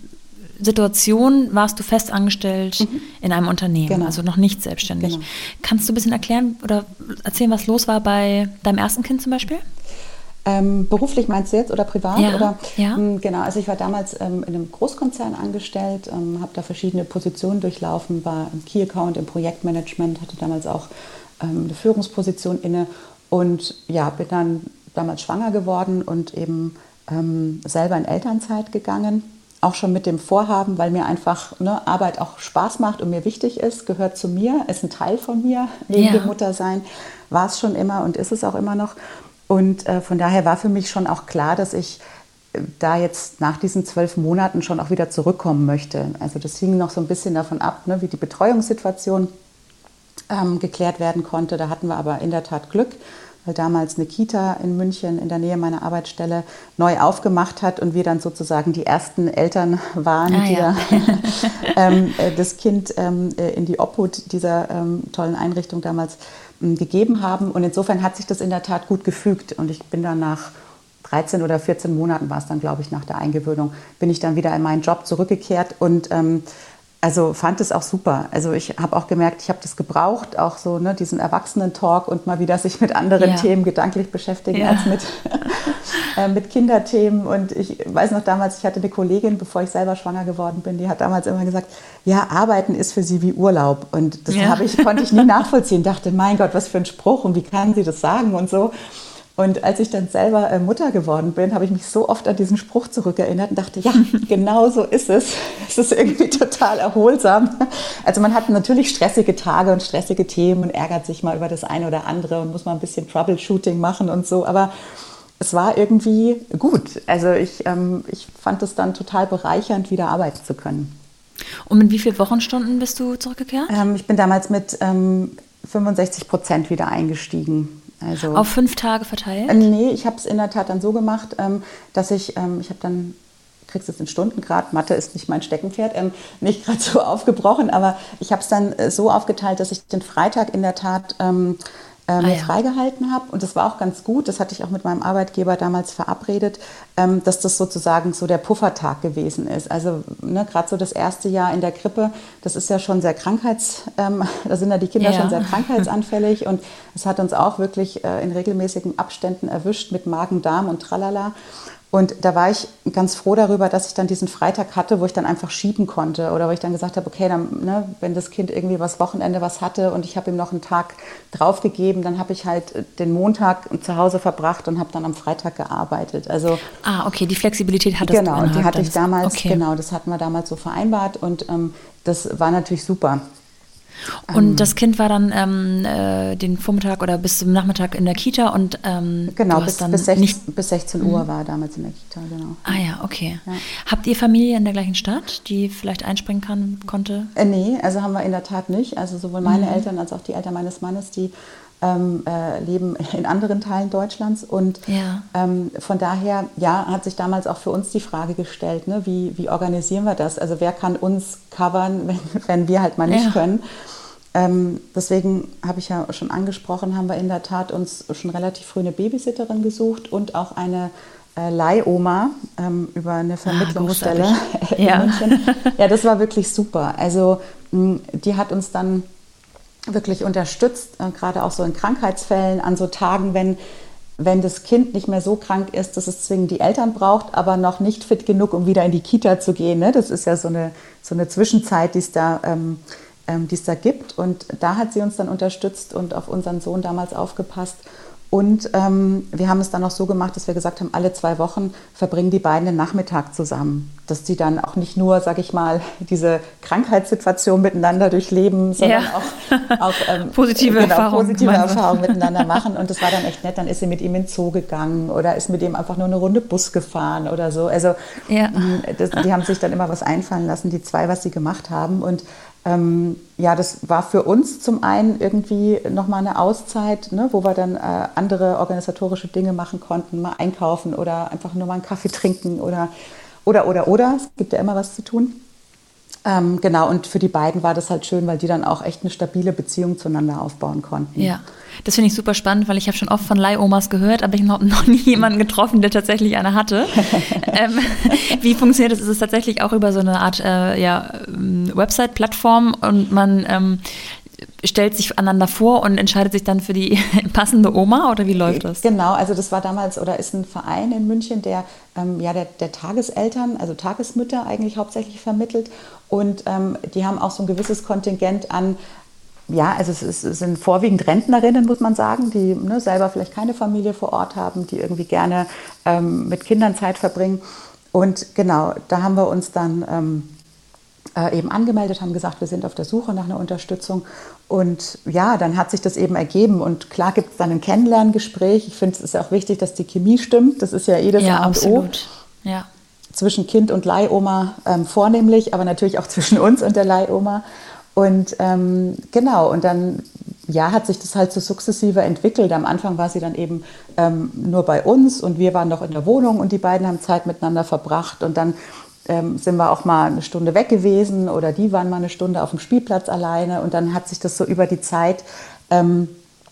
Situation warst du fest angestellt mhm. in einem Unternehmen, genau. also noch nicht selbstständig. Genau. Kannst du ein bisschen erklären oder erzählen, was los war bei deinem ersten Kind zum Beispiel? Ähm, beruflich meinst du jetzt oder privat? Ja, oder? ja. Genau, also ich war damals ähm, in einem Großkonzern angestellt, ähm, habe da verschiedene Positionen durchlaufen, war im Key-Account, im Projektmanagement, hatte damals auch ähm, eine Führungsposition inne und ja, bin dann damals schwanger geworden und eben ähm, selber in Elternzeit gegangen. Auch schon mit dem Vorhaben, weil mir einfach ne, Arbeit auch Spaß macht und mir wichtig ist, gehört zu mir, ist ein Teil von mir, neben dem Muttersein, war es schon immer und ist es auch immer noch. Und äh, von daher war für mich schon auch klar, dass ich äh, da jetzt nach diesen zwölf Monaten schon auch wieder zurückkommen möchte. Also das hing noch so ein bisschen davon ab, ne, wie die Betreuungssituation ähm, geklärt werden konnte. Da hatten wir aber in der Tat Glück, weil damals eine Kita in München in der Nähe meiner Arbeitsstelle neu aufgemacht hat und wir dann sozusagen die ersten Eltern waren, ah, die ja. da, ähm, das Kind ähm, in die Obhut dieser ähm, tollen Einrichtung damals ähm, gegeben haben. Und insofern hat sich das in der Tat gut gefügt. Und ich bin dann nach dreizehn oder vierzehn Monaten war es dann, glaube ich, nach der Eingewöhnung, bin ich dann wieder in meinen Job zurückgekehrt und ähm, also fand es auch super. Also ich habe auch gemerkt, ich habe das gebraucht, auch so ne, diesen Erwachsenen-Talk und mal wieder sich mit anderen ja. Themen gedanklich beschäftigen ja. als mit, äh, mit Kinderthemen. Und ich weiß noch damals, ich hatte eine Kollegin, bevor ich selber schwanger geworden bin, die hat damals immer gesagt, ja, Arbeiten ist für sie wie Urlaub. Und das ja. habe ich, konnte ich nie nachvollziehen. Dachte, mein Gott, was für ein Spruch und wie kann sie das sagen und so. Und als ich dann selber Mutter geworden bin, habe ich mich so oft an diesen Spruch zurückerinnert und dachte, ja, genau so ist es. Es ist irgendwie total erholsam. Also man hat natürlich stressige Tage und stressige Themen und ärgert sich mal über das eine oder andere und muss mal ein bisschen Troubleshooting machen und so. Aber es war irgendwie gut. Also ich, ähm, ich fand es dann total bereichernd, wieder arbeiten zu können. Und mit wie vielen Wochenstunden bist du zurückgekehrt? Ähm, ich bin damals mit ähm, fünfundsechzig Prozent wieder eingestiegen. Also, auf fünf Tage verteilt? Äh, nee, ich habe es in der Tat dann so gemacht, ähm, dass ich, ähm, ich habe dann, kriegst es in Stundengrad, Mathe ist nicht mein Steckenpferd, ähm, nicht gerade so aufgebrochen, aber ich habe es dann äh, so aufgeteilt, dass ich den Freitag in der Tat ähm, äh, mir ah, ja. freigehalten habe. Und das war auch ganz gut, das hatte ich auch mit meinem Arbeitgeber damals verabredet, ähm, dass das sozusagen so der Puffertag gewesen ist. Also ne, gerade so das erste Jahr in der Krippe, das ist ja schon sehr krankheits, ähm, da sind ja die Kinder ja. schon sehr krankheitsanfällig und es hat uns auch wirklich äh, in regelmäßigen Abständen erwischt mit Magen, Darm und Tralala. Und da war ich ganz froh darüber, dass ich dann diesen Freitag hatte, wo ich dann einfach schieben konnte oder wo ich dann gesagt habe, okay, dann, ne, wenn das Kind irgendwie was Wochenende was hatte und ich habe ihm noch einen Tag draufgegeben, dann habe ich halt den Montag zu Hause verbracht und habe dann am Freitag gearbeitet. Also ah, okay, die Flexibilität hattest genau, du. Genau, die hatte ich damals, okay. genau, das hatten wir damals so vereinbart und ähm, das war natürlich super. Und das Kind war dann ähm, äh, den Vormittag oder bis zum Nachmittag in der Kita und ähm, genau, du hast bis, dann bis, sechzehn, nicht bis sechzehn Uhr war er damals in der Kita, genau. Ah ja, okay. Ja. Habt ihr Familie in der gleichen Stadt, die vielleicht einspringen kann, konnte? Äh, nee, also haben wir in der Tat nicht. Also sowohl meine mhm. Eltern als auch die Eltern meines Mannes, die ähm, äh, leben in anderen Teilen Deutschlands und ja. ähm, von daher, ja, hat sich damals auch für uns die Frage gestellt, ne, wie, wie organisieren wir das? Also wer kann uns covern, wenn, wenn wir halt mal nicht ja. können? Ähm, deswegen habe ich ja schon angesprochen, haben wir in der Tat uns schon relativ früh eine Babysitterin gesucht und auch eine äh, Leihoma ähm, über eine Vermittlungsstelle ah, in ja. München. Ja, das war wirklich super. Also mh, die hat uns dann wirklich unterstützt, äh, gerade auch so in Krankheitsfällen, an so Tagen, wenn, wenn das Kind nicht mehr so krank ist, dass es zwingend die Eltern braucht, aber noch nicht fit genug, um wieder in die Kita zu gehen. Ne? Das ist ja so eine, so eine Zwischenzeit, die es da ähm, die es da gibt. Und da hat sie uns dann unterstützt und auf unseren Sohn damals aufgepasst. Und ähm, wir haben es dann auch so gemacht, dass wir gesagt haben, alle zwei Wochen verbringen die beiden den Nachmittag zusammen. Dass die dann auch nicht nur, sag ich mal, diese Krankheitssituation miteinander durchleben, sondern ja. auch, auch ähm, positive, genau, Erfahrungen, positive Erfahrungen miteinander machen. Und das war dann echt nett. Dann ist sie mit ihm in den Zoo gegangen oder ist mit ihm einfach nur eine Runde Bus gefahren oder so. Also ja. das, die haben sich dann immer was einfallen lassen, die zwei, was sie gemacht haben. Und Ähm, ja, das war für uns zum einen irgendwie nochmal eine Auszeit, ne, wo wir dann äh, andere organisatorische Dinge machen konnten, mal einkaufen oder einfach nur mal einen Kaffee trinken oder, oder, oder, oder. Es gibt ja immer was zu tun. Ähm, genau, und für die beiden war das halt schön, weil die dann auch echt eine stabile Beziehung zueinander aufbauen konnten. Ja, das finde ich super spannend, weil ich habe schon oft von Leihomas gehört, aber ich habe noch nie jemanden getroffen, der tatsächlich eine hatte. ähm, wie funktioniert das? Ist es tatsächlich auch über so eine Art äh, ja, Website-Plattform und man ähm, stellt sich einander vor und entscheidet sich dann für die passende Oma oder wie läuft das? Genau, also das war damals oder ist ein Verein in München, der ähm, ja der, der Tageseltern, also Tagesmütter eigentlich hauptsächlich vermittelt und ähm, die haben auch so ein gewisses Kontingent an, ja, also es, ist, es sind vorwiegend Rentnerinnen, muss man sagen, die ne, selber vielleicht keine Familie vor Ort haben, die irgendwie gerne ähm, mit Kindern Zeit verbringen und genau, da haben wir uns dann ähm, Äh, eben angemeldet, haben gesagt, wir sind auf der Suche nach einer Unterstützung und ja, dann hat sich das eben ergeben und klar gibt es dann ein Kennenlerngespräch. Ich finde, es ist ja auch wichtig, dass die Chemie stimmt, das ist ja eh das ja, A und O. Ja. Zwischen Kind und Leihoma ähm, vornehmlich, aber natürlich auch zwischen uns und der Leihoma und ähm, genau, und dann ja, hat sich das halt so sukzessive entwickelt. Am Anfang war sie dann eben ähm, nur bei uns und wir waren noch in der Wohnung und die beiden haben Zeit miteinander verbracht und dann Ähm, sind wir auch mal eine Stunde weg gewesen oder die waren mal eine Stunde auf dem Spielplatz alleine und dann hat sich das so über die Zeit ähm,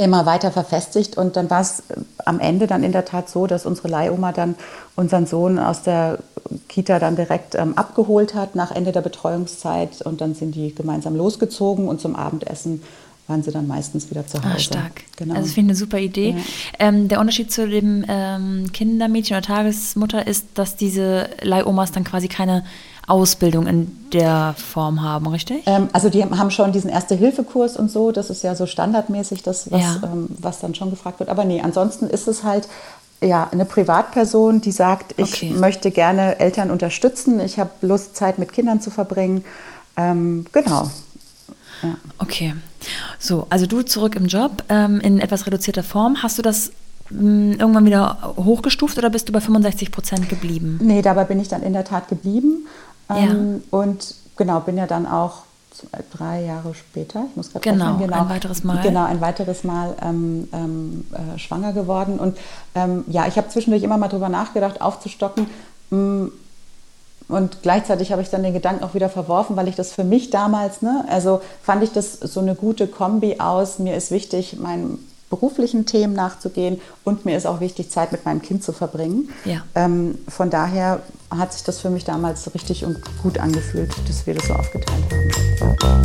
immer weiter verfestigt und dann war es am Ende dann in der Tat so, dass unsere Leihoma dann unseren Sohn aus der Kita dann direkt ähm, abgeholt hat nach Ende der Betreuungszeit und dann sind die gemeinsam losgezogen und zum Abendessen waren sie dann meistens wieder zu Hause. Ah, stark. Genau. Also ich finde eine super Idee. Ja. Ähm, der Unterschied zu dem ähm, Kindermädchen oder Tagesmutter ist, dass diese Leihomas dann quasi keine Ausbildung in der Form haben, richtig? Ähm, also die haben schon diesen Erste-Hilfe-Kurs und so, das ist ja so standardmäßig, das, was, Ja. ähm, was dann schon gefragt wird. Aber nee, ansonsten ist es halt ja, eine Privatperson, die sagt, ich Okay. möchte gerne Eltern unterstützen, ich habe Lust, Zeit mit Kindern zu verbringen. Ähm, genau. Ja. Okay. So, also du zurück im Job ähm, in etwas reduzierter Form. Hast du das mh, irgendwann wieder hochgestuft oder bist du bei fünfundsechzig Prozent geblieben? Nee, dabei bin ich dann in der Tat geblieben. Ähm, und genau, bin ja dann auch drei Jahre später, ich muss gerade Genau, rechnen, ein weiteres Mal. Genau, ein weiteres Mal ähm, ähm, äh, schwanger geworden. Und ähm, ja, ich habe zwischendurch immer mal drüber nachgedacht, aufzustocken. Mh, Und gleichzeitig habe ich dann den Gedanken auch wieder verworfen, weil ich das für mich damals, ne, also fand ich das so eine gute Kombi aus. Mir ist wichtig, meinen beruflichen Themen nachzugehen und mir ist auch wichtig, Zeit mit meinem Kind zu verbringen. Ja. Ähm, von daher hat sich das für mich damals so richtig und gut angefühlt, dass wir das so aufgeteilt haben.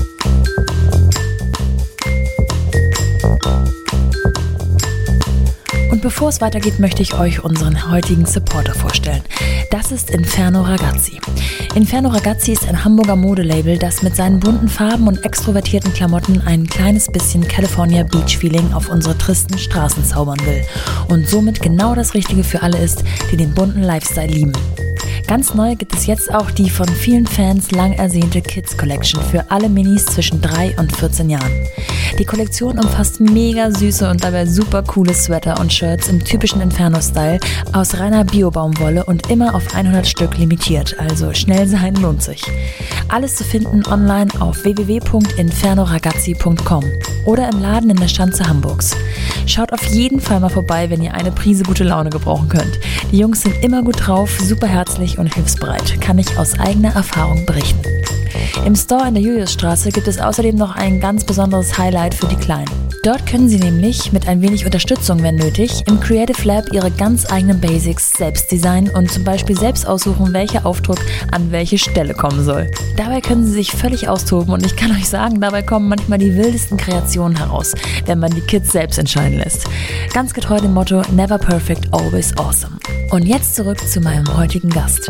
Und bevor es weitergeht, möchte ich euch unseren heutigen Supporter vorstellen. Das ist Inferno Ragazzi. Inferno Ragazzi ist ein Hamburger Modelabel, das mit seinen bunten Farben und extrovertierten Klamotten ein kleines bisschen California Beach Feeling auf unsere tristen Straßen zaubern will und somit genau das Richtige für alle ist, die den bunten Lifestyle lieben. Ganz neu gibt es jetzt auch die von vielen Fans lang ersehnte Kids Collection für alle Minis zwischen drei und vierzehn Jahren. Die Kollektion umfasst mega süße und dabei super coole Sweater und Shirts im typischen Inferno-Style aus reiner Bio-Baumwolle und immer auf hundert Stück limitiert, also schnell sein lohnt sich. Alles zu finden online auf w w w punkt inferno ragazzi punkt com oder im Laden in der Schanze Hamburgs. Schaut auf jeden Fall mal vorbei, wenn ihr eine Prise gute Laune gebrauchen könnt. Die Jungs sind immer gut drauf, super herzlich und hilfsbereit, kann ich aus eigener Erfahrung berichten. Im Store in der Juliusstraße gibt es außerdem noch ein ganz besonderes Highlight für die Kleinen. Dort können sie nämlich mit ein wenig Unterstützung, wenn nötig, im Creative Lab ihre ganz eigenen Basics selbst designen und zum Beispiel selbst aussuchen, welcher Aufdruck an welche Stelle kommen soll. Dabei können sie sich völlig austoben und ich kann euch sagen, dabei kommen manchmal die wildesten Kreationen heraus, wenn man die Kids selbst entscheiden lässt. Ganz getreu dem Motto Never Perfect, Always Awesome. Und jetzt zurück zu meinem heutigen Gast.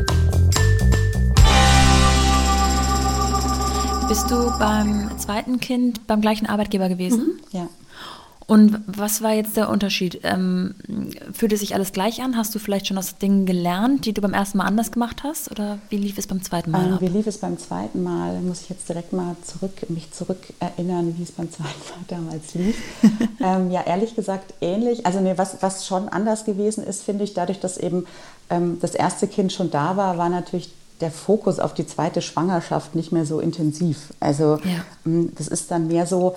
Bist du beim zweiten Kind beim gleichen Arbeitgeber gewesen? Mhm, ja. Und was war jetzt der Unterschied? Ähm, fühlt es sich alles gleich an? Hast du vielleicht schon aus Dingen gelernt, die du beim ersten Mal anders gemacht hast? Oder wie lief es beim zweiten Mal Ähm, ab? wie lief es beim zweiten Mal? Muss ich jetzt direkt mal zurück, mich zurück erinnern, wie es beim zweiten Mal damals lief. ähm, ja, ehrlich gesagt ähnlich. Also nee, was, was schon anders gewesen ist, finde ich, dadurch, dass eben ähm, das erste Kind schon da war, war natürlich der Fokus auf die zweite Schwangerschaft nicht mehr so intensiv. Also Ja. das ist dann mehr so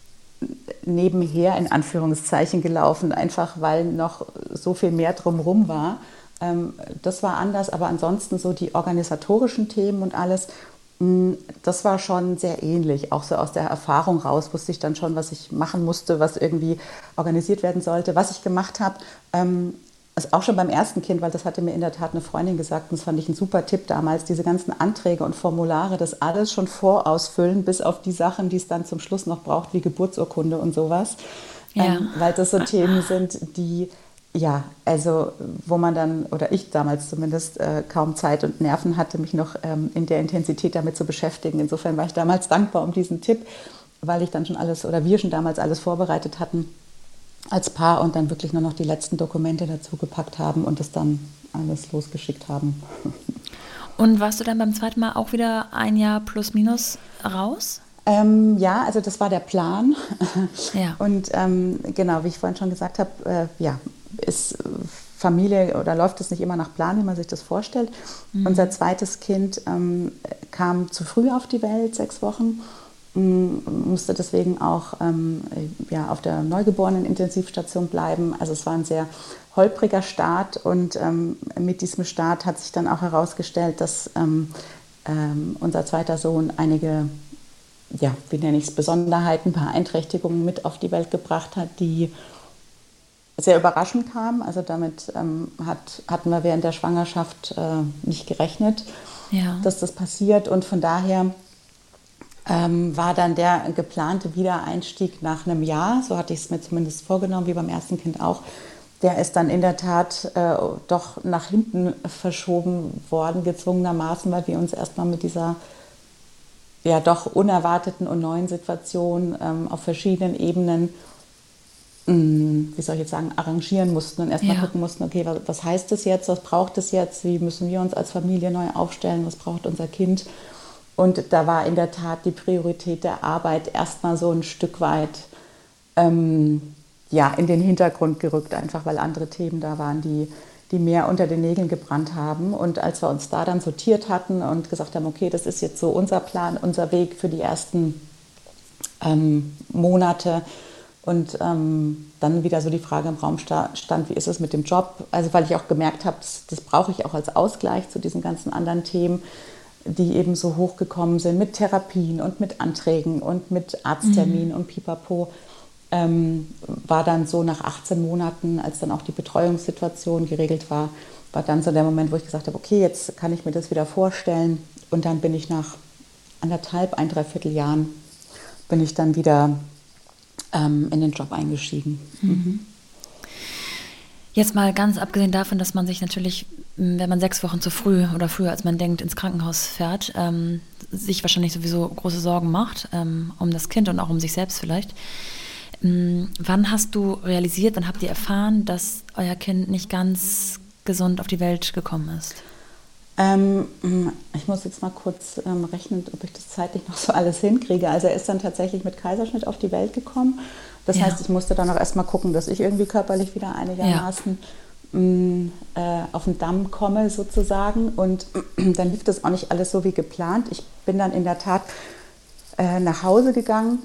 nebenher in Anführungszeichen gelaufen, einfach weil noch so viel mehr drumherum war. Ähm, das war anders, aber ansonsten so die organisatorischen Themen und alles, mh, das war schon sehr ähnlich. Auch so aus der Erfahrung raus wusste ich dann schon, was ich machen musste, was irgendwie organisiert werden sollte. Was ich gemacht habe, ähm, also auch schon beim ersten Kind, weil das hatte mir in der Tat eine Freundin gesagt und das fand ich ein super Tipp damals, diese ganzen Anträge und Formulare, das alles schon vorausfüllen, bis auf die Sachen, die es dann zum Schluss noch braucht, wie Geburtsurkunde und sowas. Ja. Ähm, weil das so Themen sind, die, ja, also wo man dann, oder ich damals zumindest, äh, kaum Zeit und Nerven hatte, mich noch ähm, in der Intensität damit zu beschäftigen. Insofern war ich damals dankbar um diesen Tipp, weil ich dann schon alles, oder wir schon damals alles vorbereitet hatten als Paar und dann wirklich nur noch die letzten Dokumente dazu gepackt haben und es dann alles losgeschickt haben. Und warst du dann beim zweiten Mal auch wieder ein Jahr plus minus raus? Ähm, ja, also das war der Plan. Ja. Und ähm, genau, wie ich vorhin schon gesagt habe, äh, ja, ist Familie oder läuft es nicht immer nach Plan, wie man sich das vorstellt. Mhm. Unser zweites Kind ähm, kam zu früh auf die Welt, sechs Wochen. Musste deswegen auch ähm, ja, auf der Neugeborenen-Intensivstation bleiben. Also es war ein sehr holpriger Start und ähm, mit diesem Start hat sich dann auch herausgestellt, dass ähm, ähm, unser zweiter Sohn einige ja, wie nenne ich es, Besonderheiten, Beeinträchtigungen mit auf die Welt gebracht hat, die sehr überraschend kamen. Also damit ähm, hat, hatten wir während der Schwangerschaft äh, nicht gerechnet, ja. dass das passiert. Und von daher ähm, war dann der geplante Wiedereinstieg nach einem Jahr, so hatte ich es mir zumindest vorgenommen, wie beim ersten Kind auch, der ist dann in der Tat äh, doch nach hinten verschoben worden, gezwungenermaßen, weil wir uns erstmal mit dieser ja doch unerwarteten und neuen Situation ähm, auf verschiedenen Ebenen, mh, wie soll ich jetzt sagen, arrangieren mussten und erstmal ja. gucken mussten, okay, was, was heißt das jetzt, was braucht es jetzt, wie müssen wir uns als Familie neu aufstellen, was braucht unser Kind? Und da war in der Tat die Priorität der Arbeit erstmal so ein Stück weit ähm, ja, in den Hintergrund gerückt, einfach weil andere Themen da waren, die, die mehr unter den Nägeln gebrannt haben. Und als wir uns da dann sortiert hatten und gesagt haben, okay, das ist jetzt so unser Plan, unser Weg für die ersten ähm, Monate und ähm, dann wieder so die Frage im Raum stand, wie ist es mit dem Job? Also weil ich auch gemerkt habe, das, das brauche ich auch als Ausgleich zu diesen ganzen anderen Themen, die eben so hochgekommen sind mit Therapien und mit Anträgen und mit Arztterminen mhm. und pipapo. Ähm, war dann so nach achtzehn Monaten, als dann auch die Betreuungssituation geregelt war, war dann so der Moment, wo ich gesagt habe, okay, jetzt kann ich mir das wieder vorstellen. Und dann bin ich nach anderthalb, ein Dreivierteljahren, bin ich dann wieder ähm, in den Job eingestiegen. Mhm. Jetzt mal ganz abgesehen davon, dass man sich natürlich, wenn man sechs Wochen zu früh oder früher als man denkt ins Krankenhaus fährt, ähm, sich wahrscheinlich sowieso große Sorgen macht ähm, um das Kind und auch um sich selbst vielleicht. Wann hast du realisiert, wann habt ihr erfahren, dass euer Kind nicht ganz gesund auf die Welt gekommen ist? Ähm, ich muss jetzt mal kurz ähm, rechnen, ob ich das zeitlich noch so alles hinkriege. Also er ist dann tatsächlich mit Kaiserschnitt auf die Welt gekommen. Das ja. heißt, ich musste dann auch erst mal gucken, dass ich irgendwie körperlich wieder einigermaßen ja. mh, äh, auf den Damm komme sozusagen. Und dann lief das auch nicht alles so wie geplant. Ich bin dann in der Tat äh, nach Hause gegangen.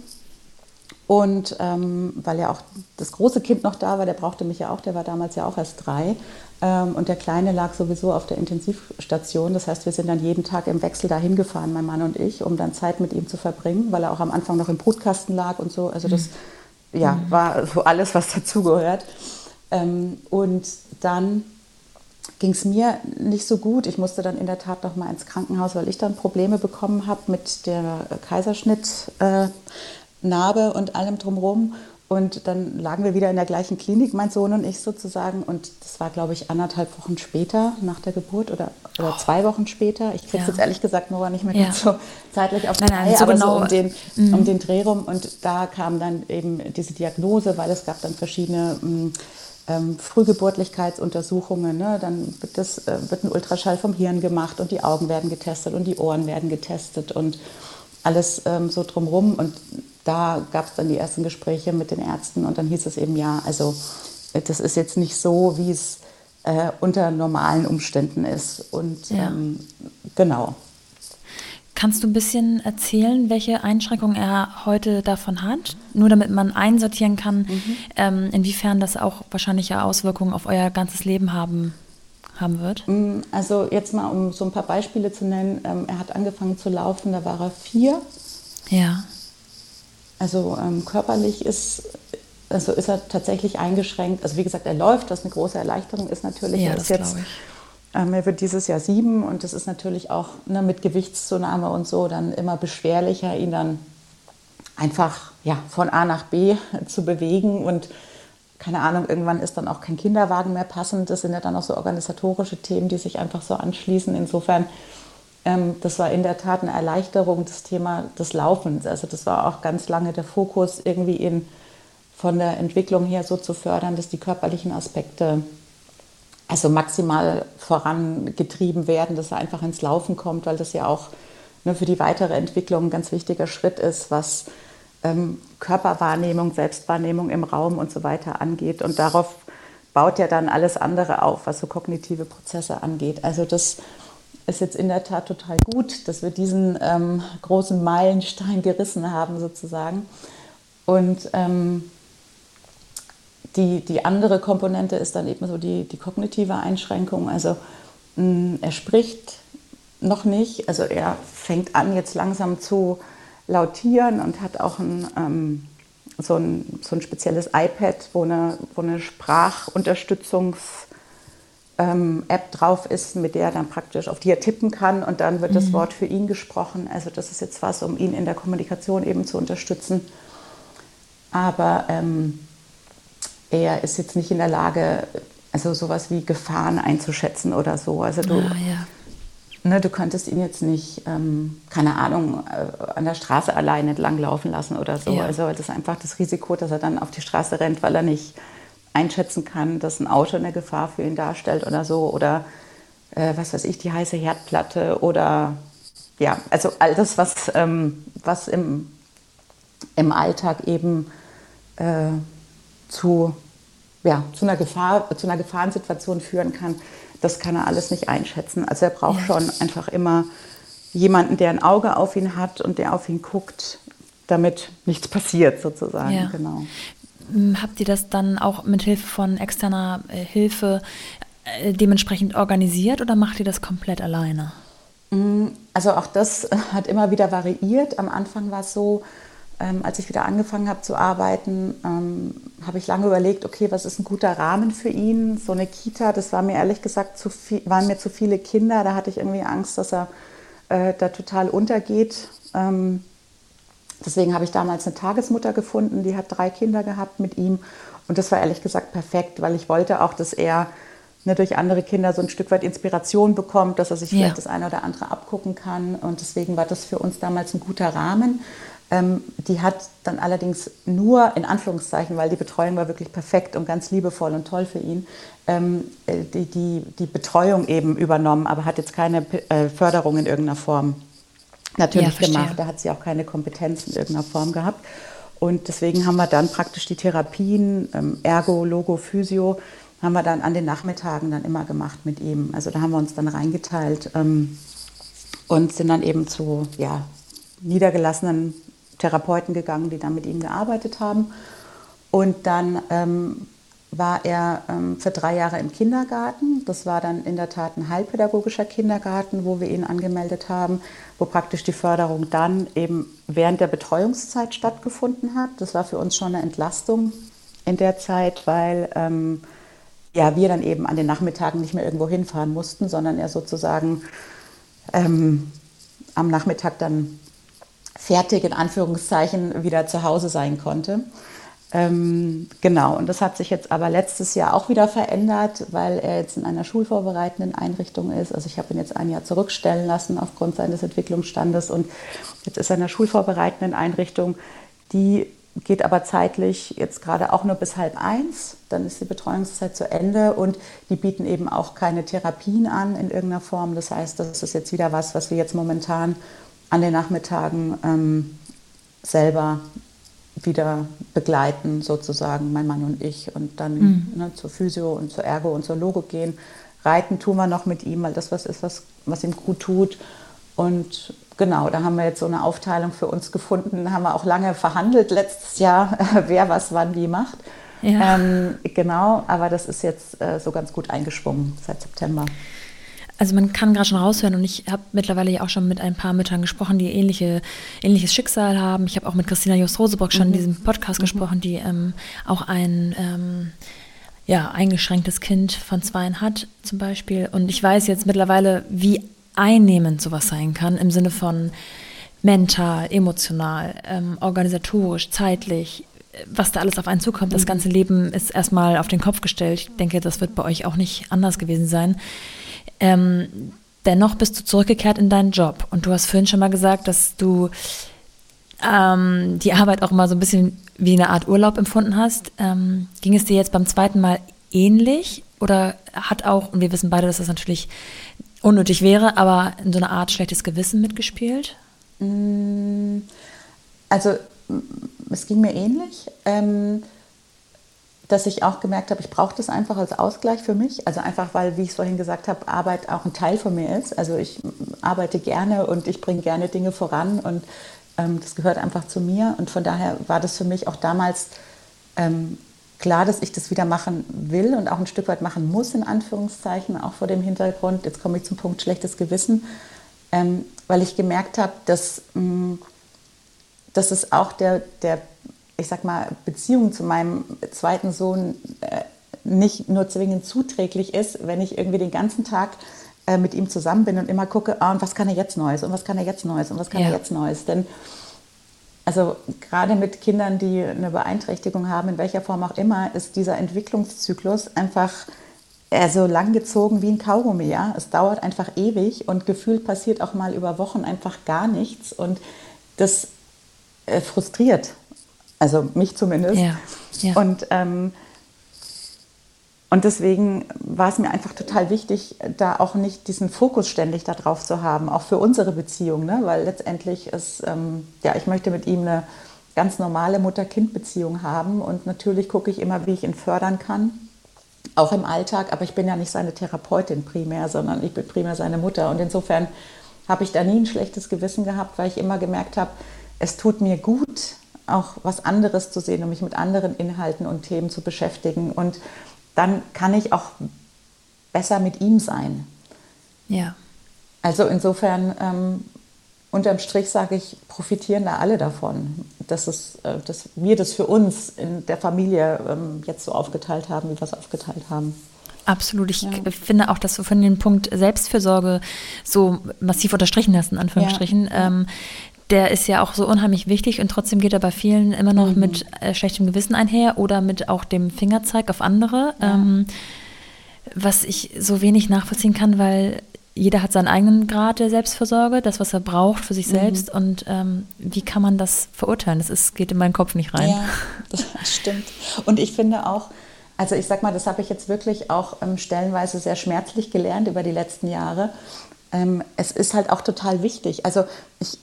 Und ähm, weil ja auch das große Kind noch da war, der brauchte mich ja auch, der war damals ja auch erst drei. Ähm, und der Kleine lag sowieso auf der Intensivstation. Das heißt, wir sind dann jeden Tag im Wechsel dahin gefahren, mein Mann und ich, um dann Zeit mit ihm zu verbringen, weil er auch am Anfang noch im Brutkasten lag und so. Also das mhm. ja, war so alles, was dazugehört. Ähm, und dann ging es mir nicht so gut. Ich musste dann in der Tat noch mal ins Krankenhaus, weil ich dann Probleme bekommen habe mit der Kaiserschnitt. Äh, Narbe und allem drumherum. Und dann lagen wir wieder in der gleichen Klinik, mein Sohn und ich sozusagen. Und das war, glaube ich, anderthalb Wochen später nach der Geburt oder, oder zwei Wochen später. Ich kriege es ja. jetzt ehrlich gesagt, Nora, nicht mehr ja. ganz so zeitlich auf die Reihe, so aber genau. so um den, mhm. um den Dreh rum. Und da kam dann eben diese Diagnose, weil es gab dann verschiedene ähm, Frühgeburtlichkeitsuntersuchungen. Ne? Dann wird, das, äh, wird ein Ultraschall vom Hirn gemacht und die Augen werden getestet und die Ohren werden getestet und alles ähm, so drumherum. Und da gab es dann die ersten Gespräche mit den Ärzten und dann hieß es eben, ja, also das ist jetzt nicht so, wie es äh, unter normalen Umständen ist. Und ja. ähm, genau. Kannst du ein bisschen erzählen, welche Einschränkungen er heute davon hat? Nur damit man einsortieren kann, mhm. ähm, inwiefern das auch wahrscheinlich Auswirkungen auf euer ganzes Leben haben, haben wird? Also jetzt mal, um so ein paar Beispiele zu nennen. Ähm, er hat angefangen zu laufen, da war er vier. Ja. Also ähm, körperlich ist, also ist er tatsächlich eingeschränkt. Also wie gesagt, er läuft, was eine große Erleichterung ist natürlich. Ja, er das ist jetzt, ich. Ähm, er wird dieses Jahr sieben und das ist natürlich auch ne, mit Gewichtszunahme und so dann immer beschwerlicher, ihn dann einfach ja, von A nach B zu bewegen. Und keine Ahnung, irgendwann ist dann auch kein Kinderwagen mehr passend. Das sind ja dann auch so organisatorische Themen, die sich einfach so anschließen. Insofern Ähm, das war in der Tat eine Erleichterung, das Thema des Laufens. Also das war auch ganz lange der Fokus, irgendwie in, von der Entwicklung her so zu fördern, dass die körperlichen Aspekte also maximal vorangetrieben werden, dass er einfach ins Laufen kommt, weil das ja auch ne, für die weitere Entwicklung ein ganz wichtiger Schritt ist, was ähm, Körperwahrnehmung, Selbstwahrnehmung im Raum und so weiter angeht. Und darauf baut ja dann alles andere auf, was so kognitive Prozesse angeht. Also das ist jetzt in der Tat total gut, dass wir diesen ähm, großen Meilenstein gerissen haben sozusagen. Und ähm, die, die andere Komponente ist dann eben so die, die kognitive Einschränkung. Also mh, er spricht noch nicht, also er fängt an jetzt langsam zu lautieren und hat auch ein, ähm, so, ein, so ein spezielles iPad, wo eine, wo eine Sprachunterstützungs- ähm, App drauf ist, mit der er dann praktisch auf die er tippen kann und dann wird mhm. das Wort für ihn gesprochen. Also das ist jetzt was, um ihn in der Kommunikation eben zu unterstützen. Aber ähm, er ist jetzt nicht in der Lage, also sowas wie Gefahren einzuschätzen oder so. Also du, ah, ja. ne, du könntest ihn jetzt nicht, ähm, keine Ahnung, äh, an der Straße allein entlang laufen lassen oder so. Ja. Also das ist einfach das Risiko, dass er dann auf die Straße rennt, weil er nicht einschätzen kann, dass ein Auto eine Gefahr für ihn darstellt oder so. Oder äh, was weiß ich, die heiße Herdplatte oder ja, also all das, was, ähm, was im, im Alltag eben äh, zu, ja, zu einer Gefahr, zu einer Gefahrensituation führen kann, das kann er alles nicht einschätzen. Also er braucht ja. schon einfach immer jemanden, der ein Auge auf ihn hat und der auf ihn guckt, damit nichts passiert sozusagen. Ja. Genau. Habt ihr das dann auch mit Hilfe von externer äh, Hilfe äh, dementsprechend organisiert oder macht ihr das komplett alleine? Also auch das hat immer wieder variiert. Am Anfang war es so, ähm, als ich wieder angefangen habe zu arbeiten, ähm, habe ich lange überlegt, okay, was ist ein guter Rahmen für ihn? So eine Kita, das war mir ehrlich gesagt zu viel, waren mir zu viele Kinder. Da hatte ich irgendwie Angst, dass er äh, da total untergeht. Ähm, Deswegen habe ich damals eine Tagesmutter gefunden, die hat drei Kinder gehabt mit ihm. Und das war ehrlich gesagt perfekt, weil ich wollte auch, dass er ne, durch andere Kinder so ein Stück weit Inspiration bekommt, dass er sich vielleicht ja. das eine oder andere abgucken kann. Und deswegen war das für uns damals ein guter Rahmen. Ähm, die hat dann allerdings nur, in Anführungszeichen, weil die Betreuung war wirklich perfekt und ganz liebevoll und toll für ihn, ähm, die, die, die Betreuung eben übernommen, aber hat jetzt keine äh, Förderung in irgendeiner Form natürlich ja, gemacht. Da hat sie auch keine Kompetenz in irgendeiner Form gehabt. Und deswegen haben wir dann praktisch die Therapien, ähm, Ergo, Logo, Physio, haben wir dann an den Nachmittagen dann immer gemacht mit ihm. Also da haben wir uns dann reingeteilt ähm, und sind dann eben zu ja, niedergelassenen Therapeuten gegangen, die dann mit ihm gearbeitet haben. Und dann ähm, war er ähm, für drei Jahre im Kindergarten. Das war dann in der Tat ein heilpädagogischer Kindergarten, wo wir ihn angemeldet haben, wo praktisch die Förderung dann eben während der Betreuungszeit stattgefunden hat. Das war für uns schon eine Entlastung in der Zeit, weil ähm, ja, wir dann eben an den Nachmittagen nicht mehr irgendwo hinfahren mussten, sondern er sozusagen ähm, am Nachmittag dann fertig, in Anführungszeichen, wieder zu Hause sein konnte. Ähm, genau, und das hat sich jetzt aber letztes Jahr auch wieder verändert, weil er jetzt in einer schulvorbereitenden Einrichtung ist. Also ich habe ihn jetzt ein Jahr zurückstellen lassen aufgrund seines Entwicklungsstandes und jetzt ist er in einer schulvorbereitenden Einrichtung. Die geht aber zeitlich jetzt gerade auch nur bis halb eins, dann ist die Betreuungszeit zu Ende und die bieten eben auch keine Therapien an in irgendeiner Form. Das heißt, das ist jetzt wieder was, was wir jetzt momentan an den Nachmittagen ähm, selber wieder begleiten, sozusagen, mein Mann und ich, und dann mhm. ne, zur Physio und zur Ergo und zur Logo gehen. Reiten tun wir noch mit ihm, weil das was ist, was, was ihm gut tut. Und genau, da haben wir jetzt so eine Aufteilung für uns gefunden, da haben wir auch lange verhandelt letztes Jahr, wer was wann wie macht. Ja. Ähm, genau, aber das ist jetzt äh, so ganz gut eingeschwungen seit September. Also man kann gerade schon raushören und ich habe mittlerweile ja auch schon mit ein paar Müttern gesprochen, die ähnliche, ähnliches Schicksal haben. Ich habe auch mit Christina Jost-Roseburg schon mhm. in diesem Podcast mhm. gesprochen, die ähm, auch ein ähm, ja, eingeschränktes Kind von zweien hat zum Beispiel. Und ich weiß jetzt mittlerweile, wie einnehmend sowas sein kann im Sinne von mental, emotional, ähm, organisatorisch, zeitlich, was da alles auf einen zukommt. Das ganze Leben ist erstmal auf den Kopf gestellt. Ich denke, das wird bei euch auch nicht anders gewesen sein. Ähm, dennoch bist du zurückgekehrt in deinen Job und du hast vorhin schon mal gesagt, dass du ähm, die Arbeit auch immer so ein bisschen wie eine Art Urlaub empfunden hast. Ähm, ging es dir jetzt beim zweiten Mal ähnlich oder hat auch, und wir wissen beide, dass das natürlich unnötig wäre, aber in so einer Art schlechtes Gewissen mitgespielt? Also es ging mir ähnlich. Ähm dass ich auch gemerkt habe, ich brauche das einfach als Ausgleich für mich. Also einfach, weil, wie ich es vorhin gesagt habe, Arbeit auch ein Teil von mir ist. Also ich arbeite gerne und ich bringe gerne Dinge voran und ähm, das gehört einfach zu mir. Und von daher war das für mich auch damals ähm, klar, dass ich das wieder machen will und auch ein Stück weit machen muss, in Anführungszeichen, auch vor dem Hintergrund. Jetzt komme ich zum Punkt schlechtes Gewissen, ähm, weil ich gemerkt habe, dass mh, dass es auch der, der, ich sag mal, Beziehung zu meinem zweiten Sohn äh, nicht nur zwingend zuträglich ist, wenn ich irgendwie den ganzen Tag äh, mit ihm zusammen bin und immer gucke, ah, und was kann er jetzt Neues und was kann er jetzt Neues und was kann ja. er jetzt Neues. Denn also gerade mit Kindern, die eine Beeinträchtigung haben, in welcher Form auch immer, ist dieser Entwicklungszyklus einfach äh, so lang gezogen wie ein Kaugummi. Ja? Es dauert einfach ewig und gefühlt passiert auch mal über Wochen einfach gar nichts. Und das äh, frustriert, also mich zumindest. Ja. Ja. Und, ähm, und deswegen war es mir einfach total wichtig, da auch nicht diesen Fokus ständig darauf zu haben, auch für unsere Beziehung, ne? Weil letztendlich ist, ähm, ja, ich möchte mit ihm eine ganz normale Mutter-Kind-Beziehung haben und natürlich gucke ich immer, wie ich ihn fördern kann, auch im Alltag, aber ich bin ja nicht seine Therapeutin primär, sondern ich bin primär seine Mutter und insofern habe ich da nie ein schlechtes Gewissen gehabt, weil ich immer gemerkt habe, es tut mir gut, auch was anderes zu sehen und mich mit anderen Inhalten und Themen zu beschäftigen und dann kann ich auch besser mit ihm sein. Ja. Also insofern, ähm, unterm Strich sage ich, profitieren da alle davon, dass, es, äh, dass wir das für uns in der Familie ähm, jetzt so aufgeteilt haben, wie wir es aufgeteilt haben. Absolut. Ich ja. finde auch, dass du von dem Punkt Selbstfürsorge so massiv unterstrichen hast, in Anführungsstrichen. Ja. Ähm, Der ist ja auch so unheimlich wichtig und trotzdem geht er bei vielen immer noch mhm. mit äh, schlechtem Gewissen einher oder mit auch dem Fingerzeig auf andere, ja. ähm, was ich so wenig nachvollziehen kann, weil jeder hat seinen eigenen Grad der Selbstfürsorge, das, was er braucht für sich mhm. selbst und ähm, wie kann man das verurteilen? Das ist, geht in meinen Kopf nicht rein. Ja, das stimmt. Und ich finde auch, also ich sag mal, das habe ich jetzt wirklich auch ähm, stellenweise sehr schmerzlich gelernt über die letzten Jahre. Ähm, es ist halt auch total wichtig. Also ich,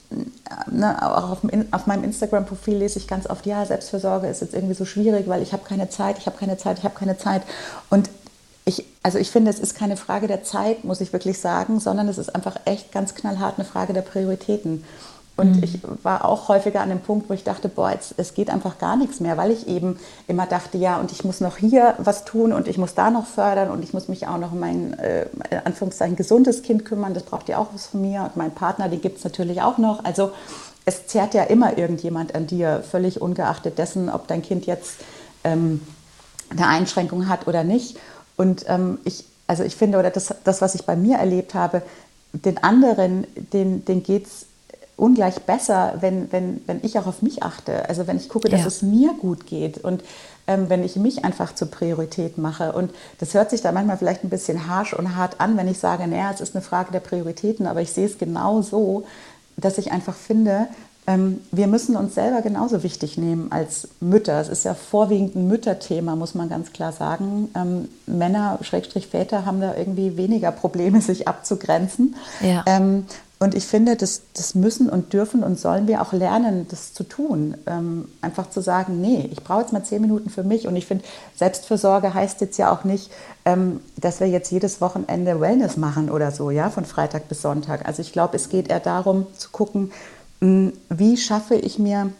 ne, auch auf, dem, auf meinem Instagram-Profil lese ich ganz oft, ja, Selbstfürsorge ist jetzt irgendwie so schwierig, weil ich habe keine Zeit, ich habe keine Zeit, ich habe keine Zeit. Und ich, also ich finde, es ist keine Frage der Zeit, muss ich wirklich sagen, sondern es ist einfach echt ganz knallhart eine Frage der Prioritäten. Und mhm. ich war auch häufiger an dem Punkt, wo ich dachte, boah, jetzt, es geht einfach gar nichts mehr, weil ich eben immer dachte, ja, und ich muss noch hier was tun und ich muss da noch fördern und ich muss mich auch noch um mein, äh, in Anführungszeichen, gesundes Kind kümmern, das braucht ja auch was von mir und mein Partner, den gibt es natürlich auch noch. Also es zerrt ja immer irgendjemand an dir, völlig ungeachtet dessen, ob dein Kind jetzt ähm, eine Einschränkung hat oder nicht. Und ähm, ich, also ich finde, oder das, das, was ich bei mir erlebt habe, den anderen, den, den geht es ungleich besser, wenn, wenn, wenn ich auch auf mich achte. Also wenn ich gucke, dass ja. es mir gut geht und ähm, wenn ich mich einfach zur Priorität mache. Und das hört sich da manchmal vielleicht ein bisschen harsch und hart an, wenn ich sage, naja, es ist eine Frage der Prioritäten, aber ich sehe es genau so, dass ich einfach finde, ähm, wir müssen uns selber genauso wichtig nehmen als Mütter. Es ist ja vorwiegend ein Mütterthema, muss man ganz klar sagen. Ähm, Männer, Schrägstrich Väter, haben da irgendwie weniger Probleme, sich abzugrenzen. Ja. Ähm, Und ich finde, das, das müssen und dürfen und sollen wir auch lernen, das zu tun. Ähm, einfach zu sagen, nee, ich brauche jetzt mal zehn Minuten für mich. Und ich finde, Selbstfürsorge heißt jetzt ja auch nicht, ähm, dass wir jetzt jedes Wochenende Wellness machen oder so, ja, von Freitag bis Sonntag. Also ich glaube, es geht eher darum zu gucken, mh, wie schaffe ich mir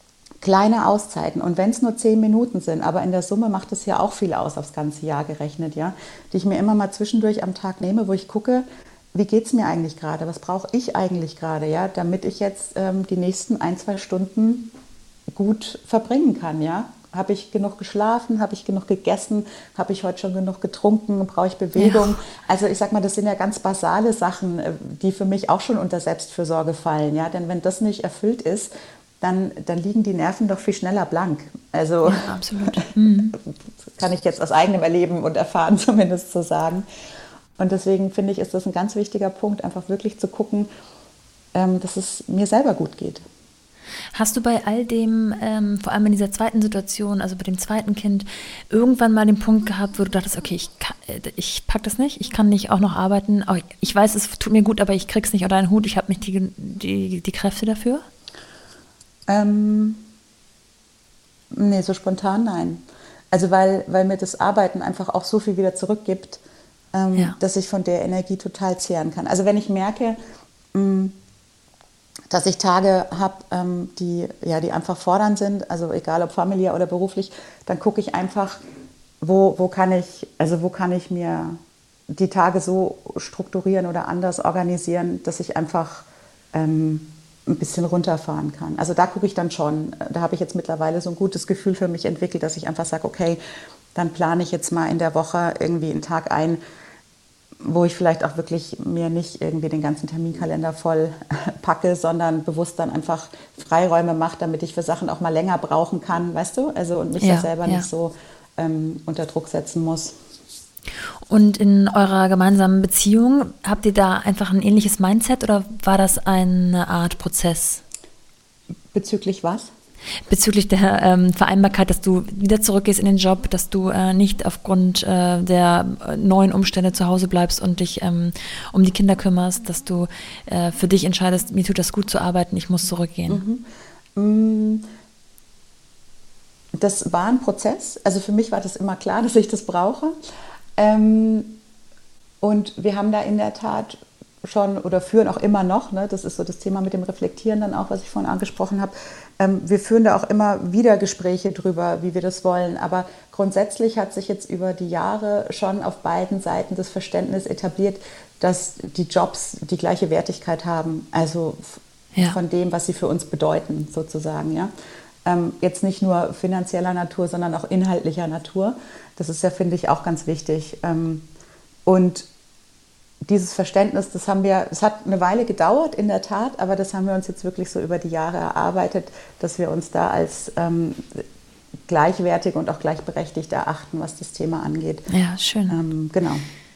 kleine Auszeiten. Und wenn es nur zehn Minuten sind, aber in der Summe macht es ja auch viel aus, aufs ganze Jahr gerechnet, ja, die ich mir immer mal zwischendurch am Tag nehme, wo ich gucke, wie geht es mir eigentlich gerade, was brauche ich eigentlich gerade, ja, damit ich jetzt ähm, die nächsten ein, zwei Stunden gut verbringen kann, ja. Habe ich genug geschlafen, habe ich genug gegessen, habe ich heute schon genug getrunken, brauche ich Bewegung? Ja. Also ich sag mal, das sind ja ganz basale Sachen, die für mich auch schon unter Selbstfürsorge fallen, ja, denn wenn das nicht erfüllt ist, dann, dann liegen die Nerven doch viel schneller blank. Also ja, absolut. Mhm. Kann ich jetzt aus eigenem Erleben und Erfahren zumindest so sagen. Und deswegen finde ich, ist das ein ganz wichtiger Punkt, einfach wirklich zu gucken, ähm, dass es mir selber gut geht. Hast du bei all dem, ähm, vor allem in dieser zweiten Situation, also bei dem zweiten Kind, irgendwann mal den Punkt gehabt, wo du dachtest, okay, ich, kann, ich pack das nicht, ich kann nicht auch noch arbeiten, ich weiß, es tut mir gut, aber ich krieg's nicht unter einen Hut, ich habe nicht die, die, die Kräfte dafür? Ähm, nee, so spontan nein. Also weil, weil mir das Arbeiten einfach auch so viel wieder zurückgibt, ähm, ja. dass ich von der Energie total zehren kann. Also wenn ich merke, mh, dass ich Tage habe, ähm, die, ja, die einfach fordernd sind, also egal ob familiär oder beruflich, dann gucke ich einfach, wo, wo kann ich, also wo kann ich mir die Tage so strukturieren oder anders organisieren, dass ich einfach ähm, ein bisschen runterfahren kann. Also da gucke ich dann schon, da habe ich jetzt mittlerweile so ein gutes Gefühl für mich entwickelt, dass ich einfach sage, okay, dann plane ich jetzt mal in der Woche irgendwie einen Tag ein, wo ich vielleicht auch wirklich mir nicht irgendwie den ganzen Terminkalender voll packe, sondern bewusst dann einfach Freiräume mache, damit ich für Sachen auch mal länger brauchen kann, weißt du? Also und mich ja, da selber ja. nicht so ähm, unter Druck setzen muss. Und in eurer gemeinsamen Beziehung, habt ihr da einfach ein ähnliches Mindset oder war das eine Art Prozess? Bezüglich was? Bezüglich der ähm, Vereinbarkeit, dass du wieder zurückgehst in den Job, dass du äh, nicht aufgrund äh, der neuen Umstände zu Hause bleibst und dich ähm, um die Kinder kümmerst, dass du äh, für dich entscheidest, mir tut das gut zu arbeiten, ich muss zurückgehen. Mhm. Das war ein Prozess. Also für mich war das immer klar, dass ich das brauche. Ähm, und wir haben da in der Tat schon oder führen auch immer noch, ne, das ist so das Thema mit dem Reflektieren dann auch, was ich vorhin angesprochen habe, ähm, wir führen da auch immer wieder Gespräche drüber, wie wir das wollen, aber grundsätzlich hat sich jetzt über die Jahre schon auf beiden Seiten das Verständnis etabliert, dass die Jobs die gleiche Wertigkeit haben, also ja. von dem, was sie für uns bedeuten sozusagen, ja. Ähm, jetzt nicht nur finanzieller Natur, sondern auch inhaltlicher Natur. Das ist ja, finde ich, auch ganz wichtig. Ähm, und dieses Verständnis, das haben wir, es hat eine Weile gedauert, in der Tat, aber das haben wir uns jetzt wirklich so über die Jahre erarbeitet, dass wir uns da als ähm, gleichwertig und auch gleichberechtigt erachten, was das Thema angeht. Ja, schön. Ähm, genau.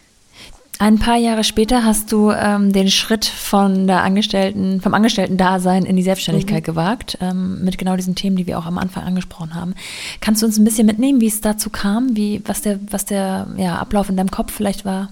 Ein paar Jahre später hast du ähm, den Schritt von der Angestellten, vom Angestellten-Dasein in die Selbstständigkeit mhm. gewagt, ähm, mit genau diesen Themen, die wir auch am Anfang angesprochen haben. Kannst du uns ein bisschen mitnehmen, wie es dazu kam, wie, was der, was der ja, Ablauf in deinem Kopf vielleicht war?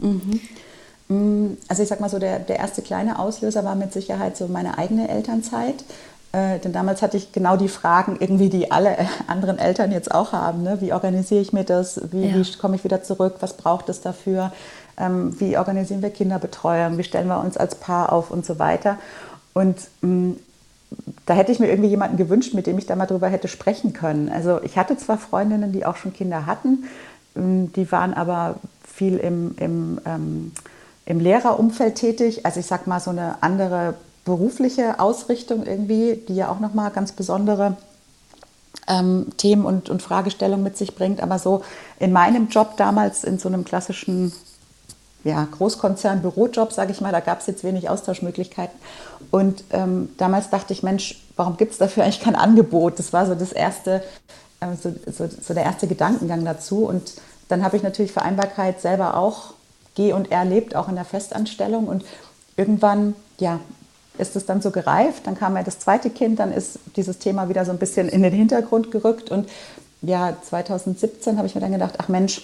Mhm. Also ich sag mal so, der, der erste kleine Auslöser war mit Sicherheit so meine eigene Elternzeit. Äh, denn damals hatte ich genau die Fragen, irgendwie, die alle anderen Eltern jetzt auch haben. Ne? Wie organisiere ich mir das? Wie, ja. wie komme ich wieder zurück? Was braucht es dafür? Ähm, wie organisieren wir Kinderbetreuung? Wie stellen wir uns als Paar auf und so weiter? Und mh, da hätte ich mir irgendwie jemanden gewünscht, mit dem ich da mal drüber hätte sprechen können. Also ich hatte zwar Freundinnen, die auch schon Kinder hatten, mh, die waren aber viel im, im, ähm, im Lehrerumfeld tätig. Also ich sag mal so eine andere berufliche Ausrichtung irgendwie, die ja auch nochmal ganz besondere ähm, Themen und, und Fragestellungen mit sich bringt. Aber so in meinem Job damals, in so einem klassischen ja, Großkonzern-Bürojob, sage ich mal, da gab es jetzt wenig Austauschmöglichkeiten. Und ähm, damals dachte ich, Mensch, warum gibt es dafür eigentlich kein Angebot? Das war so das erste, äh, so, so, so der erste Gedankengang dazu. Und dann habe ich natürlich Vereinbarkeit selber auch geh- und erlebt, auch in der Festanstellung. Und irgendwann, ja, ist es dann so gereift. Dann kam ja das zweite Kind, dann ist dieses Thema wieder so ein bisschen in den Hintergrund gerückt. Und ja, zwanzig siebzehn habe ich mir dann gedacht, ach Mensch,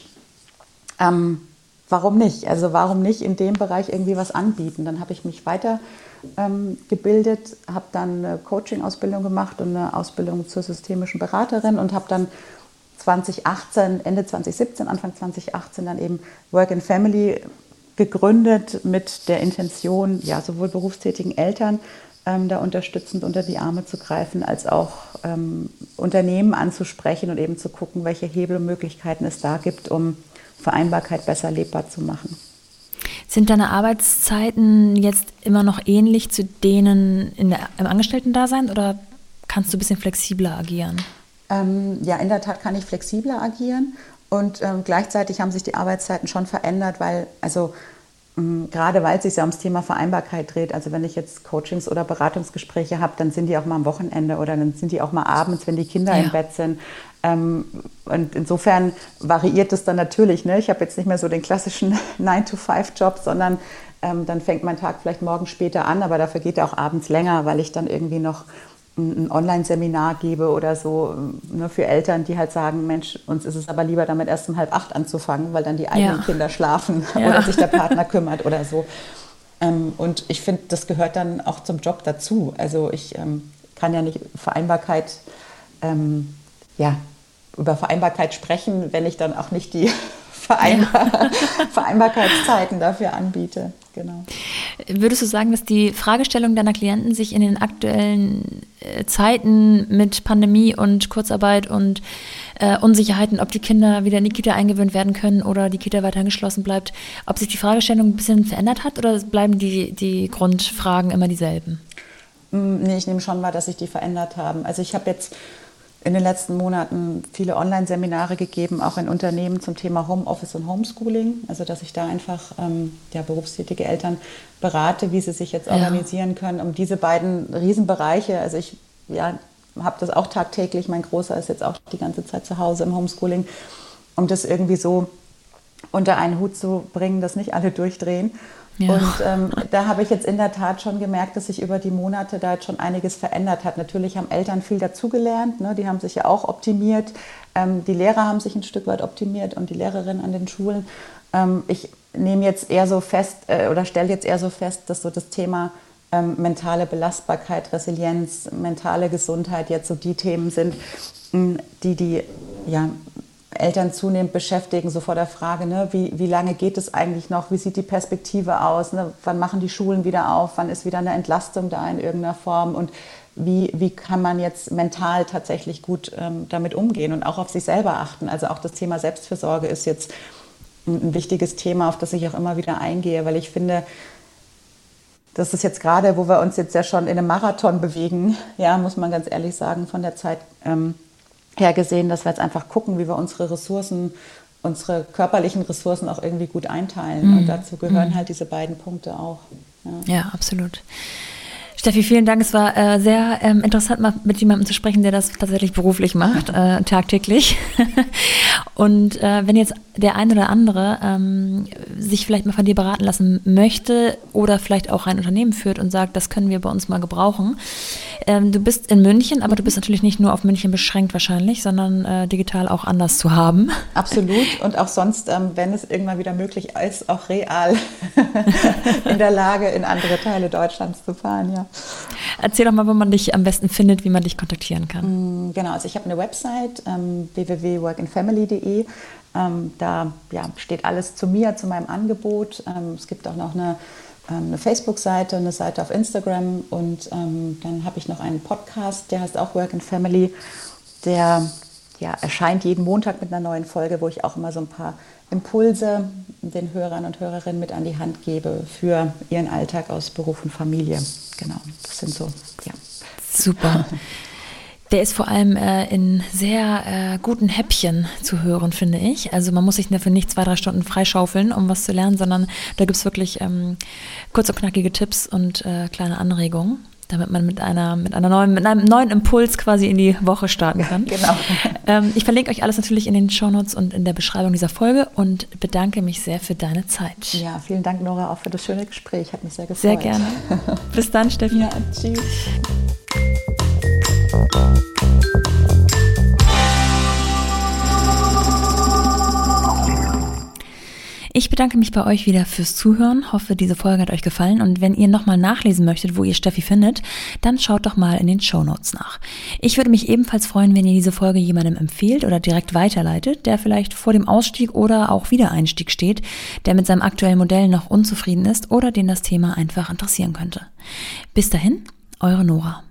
ähm, warum nicht? Also warum nicht in dem Bereich irgendwie was anbieten? Dann habe ich mich weiter ähm, gebildet, habe dann eine Coaching-Ausbildung gemacht und eine Ausbildung zur systemischen Beraterin und habe dann zwanzig achtzehn, Ende zwanzig siebzehn, Anfang zwanzig achtzehn dann eben Work and Family gegründet mit der Intention, ja, sowohl berufstätigen Eltern ähm, da unterstützend unter die Arme zu greifen, als auch ähm, Unternehmen anzusprechen und eben zu gucken, welche Hebel und Möglichkeiten es da gibt, um Vereinbarkeit besser lebbar zu machen. Sind deine Arbeitszeiten jetzt immer noch ähnlich zu denen in der, im Angestellten-Dasein oder kannst du ein bisschen flexibler agieren? Ähm, ja, in der Tat kann ich flexibler agieren und ähm, gleichzeitig haben sich die Arbeitszeiten schon verändert, weil, also ähm, gerade weil es sich ja ums Thema Vereinbarkeit dreht, also wenn ich jetzt Coachings oder Beratungsgespräche habe, dann sind die auch mal am Wochenende oder dann sind die auch mal abends, wenn die Kinder ja. im Bett sind. Ähm, und insofern variiert es dann natürlich. Ne? Ich habe jetzt nicht mehr so den klassischen nine to five Job, sondern ähm, dann fängt mein Tag vielleicht morgen später an, aber dafür geht er auch abends länger, weil ich dann irgendwie noch ein, ein Online-Seminar gebe oder so, ne, für Eltern, die halt sagen, Mensch, uns ist es aber lieber damit erst um halb acht anzufangen, weil dann die eigenen ja. Kinder schlafen ja. oder sich der Partner kümmert oder so. Ähm, und ich finde, das gehört dann auch zum Job dazu. Also ich ähm, kann ja nicht Vereinbarkeit ähm, ja, über Vereinbarkeit sprechen, wenn ich dann auch nicht die Vereinbar- Vereinbarkeitszeiten dafür anbiete. Genau. Würdest du sagen, dass die Fragestellungen deiner Klienten sich in den aktuellen äh, Zeiten mit Pandemie und Kurzarbeit und äh, Unsicherheiten, ob die Kinder wieder in die Kita eingewöhnt werden können oder die Kita weiterhin geschlossen bleibt, ob sich die Fragestellung ein bisschen verändert hat oder bleiben die, die Grundfragen immer dieselben? Nee, ich nehme schon wahr, dass sich die verändert haben. Also ich habe jetzt in den letzten Monaten viele Online-Seminare gegeben, auch in Unternehmen zum Thema Homeoffice und Homeschooling. Also dass ich da einfach ähm, ja, berufstätige Eltern berate, wie sie sich jetzt organisieren ja. können, um diese beiden Riesenbereiche. Also ich ja, habe das auch tagtäglich. Mein Großer ist jetzt auch die ganze Zeit zu Hause im Homeschooling, um das irgendwie so unter einen Hut zu bringen, dass nicht alle durchdrehen. Ja. Und ähm, da habe ich jetzt in der Tat schon gemerkt, dass sich über die Monate da jetzt schon einiges verändert hat. Natürlich haben Eltern viel dazugelernt, ne? Die haben sich ja auch optimiert. Ähm, die Lehrer haben sich ein Stück weit optimiert und die Lehrerinnen an den Schulen. Ähm, ich nehme jetzt eher so fest äh, oder stelle jetzt eher so fest, dass so das Thema ähm, mentale Belastbarkeit, Resilienz, mentale Gesundheit jetzt so die Themen sind, die die ja, Eltern zunehmend beschäftigen, so vor der Frage, ne, wie, wie lange geht es eigentlich noch, wie sieht die Perspektive aus, ne, wann machen die Schulen wieder auf, wann ist wieder eine Entlastung da in irgendeiner Form und wie, wie kann man jetzt mental tatsächlich gut ähm, damit umgehen und auch auf sich selber achten. Also auch das Thema Selbstfürsorge ist jetzt ein, ein wichtiges Thema, auf das ich auch immer wieder eingehe, weil ich finde, das ist jetzt gerade, wo wir uns jetzt ja schon in einem Marathon bewegen, ja, muss man ganz ehrlich sagen, von der Zeit ähm, her gesehen, dass wir jetzt einfach gucken, wie wir unsere Ressourcen, unsere körperlichen Ressourcen auch irgendwie gut einteilen. Mm. Und dazu gehören mm. halt diese beiden Punkte auch. Ja, ja, absolut. Steffi, vielen Dank. Es war äh, sehr ähm, interessant, mal mit jemandem zu sprechen, der das tatsächlich beruflich macht, äh, tagtäglich. Und äh, wenn jetzt der ein oder andere ähm, sich vielleicht mal von dir beraten lassen möchte oder vielleicht auch ein Unternehmen führt und sagt, das können wir bei uns mal gebrauchen. Ähm, du bist in München, aber du bist natürlich nicht nur auf München beschränkt wahrscheinlich, sondern äh, digital auch anders zu haben. Absolut. Und auch sonst, ähm, wenn es irgendwann wieder möglich ist, auch real in der Lage, in andere Teile Deutschlands zu fahren, ja. Erzähl doch mal, wo man dich am besten findet, wie man dich kontaktieren kann. Genau, also ich habe eine Website, ähm, w w w punkt work and family punkt d e. Ähm, da ja, steht alles zu mir, zu meinem Angebot. Ähm, es gibt auch noch eine, ähm, eine Facebook-Seite, eine Seite auf Instagram und ähm, dann habe ich noch einen Podcast, der heißt auch Work and Family. Der ja, erscheint jeden Montag mit einer neuen Folge, wo ich auch immer so ein paar Impulse den Hörern und Hörerinnen mit an die Hand gebe für ihren Alltag aus Beruf und Familie. Genau, das sind so, ja. Super. Der ist vor allem äh, in sehr äh, guten Häppchen zu hören, finde ich. Also man muss sich dafür nicht zwei, drei Stunden freischaufeln, um was zu lernen, sondern da gibt es wirklich ähm, kurz und knackige Tipps und äh, kleine Anregungen, damit man mit einer mit einer neuen mit einem neuen Impuls quasi in die Woche starten kann. Genau. Ähm, ich verlinke euch alles natürlich in den Shownotes und in der Beschreibung dieser Folge und bedanke mich sehr für deine Zeit. Ja, vielen Dank, Nora, auch für das schöne Gespräch. Hat mich sehr gefreut. Sehr gerne. Bis dann, Steffi. Ja, tschüss. Ich bedanke mich bei euch wieder fürs Zuhören, hoffe, diese Folge hat euch gefallen und wenn ihr nochmal nachlesen möchtet, wo ihr Steffi findet, dann schaut doch mal in den Shownotes nach. Ich würde mich ebenfalls freuen, wenn ihr diese Folge jemandem empfehlt oder direkt weiterleitet, der vielleicht vor dem Ausstieg oder auch Wiedereinstieg steht, der mit seinem aktuellen Modell noch unzufrieden ist oder den das Thema einfach interessieren könnte. Bis dahin, eure Nora.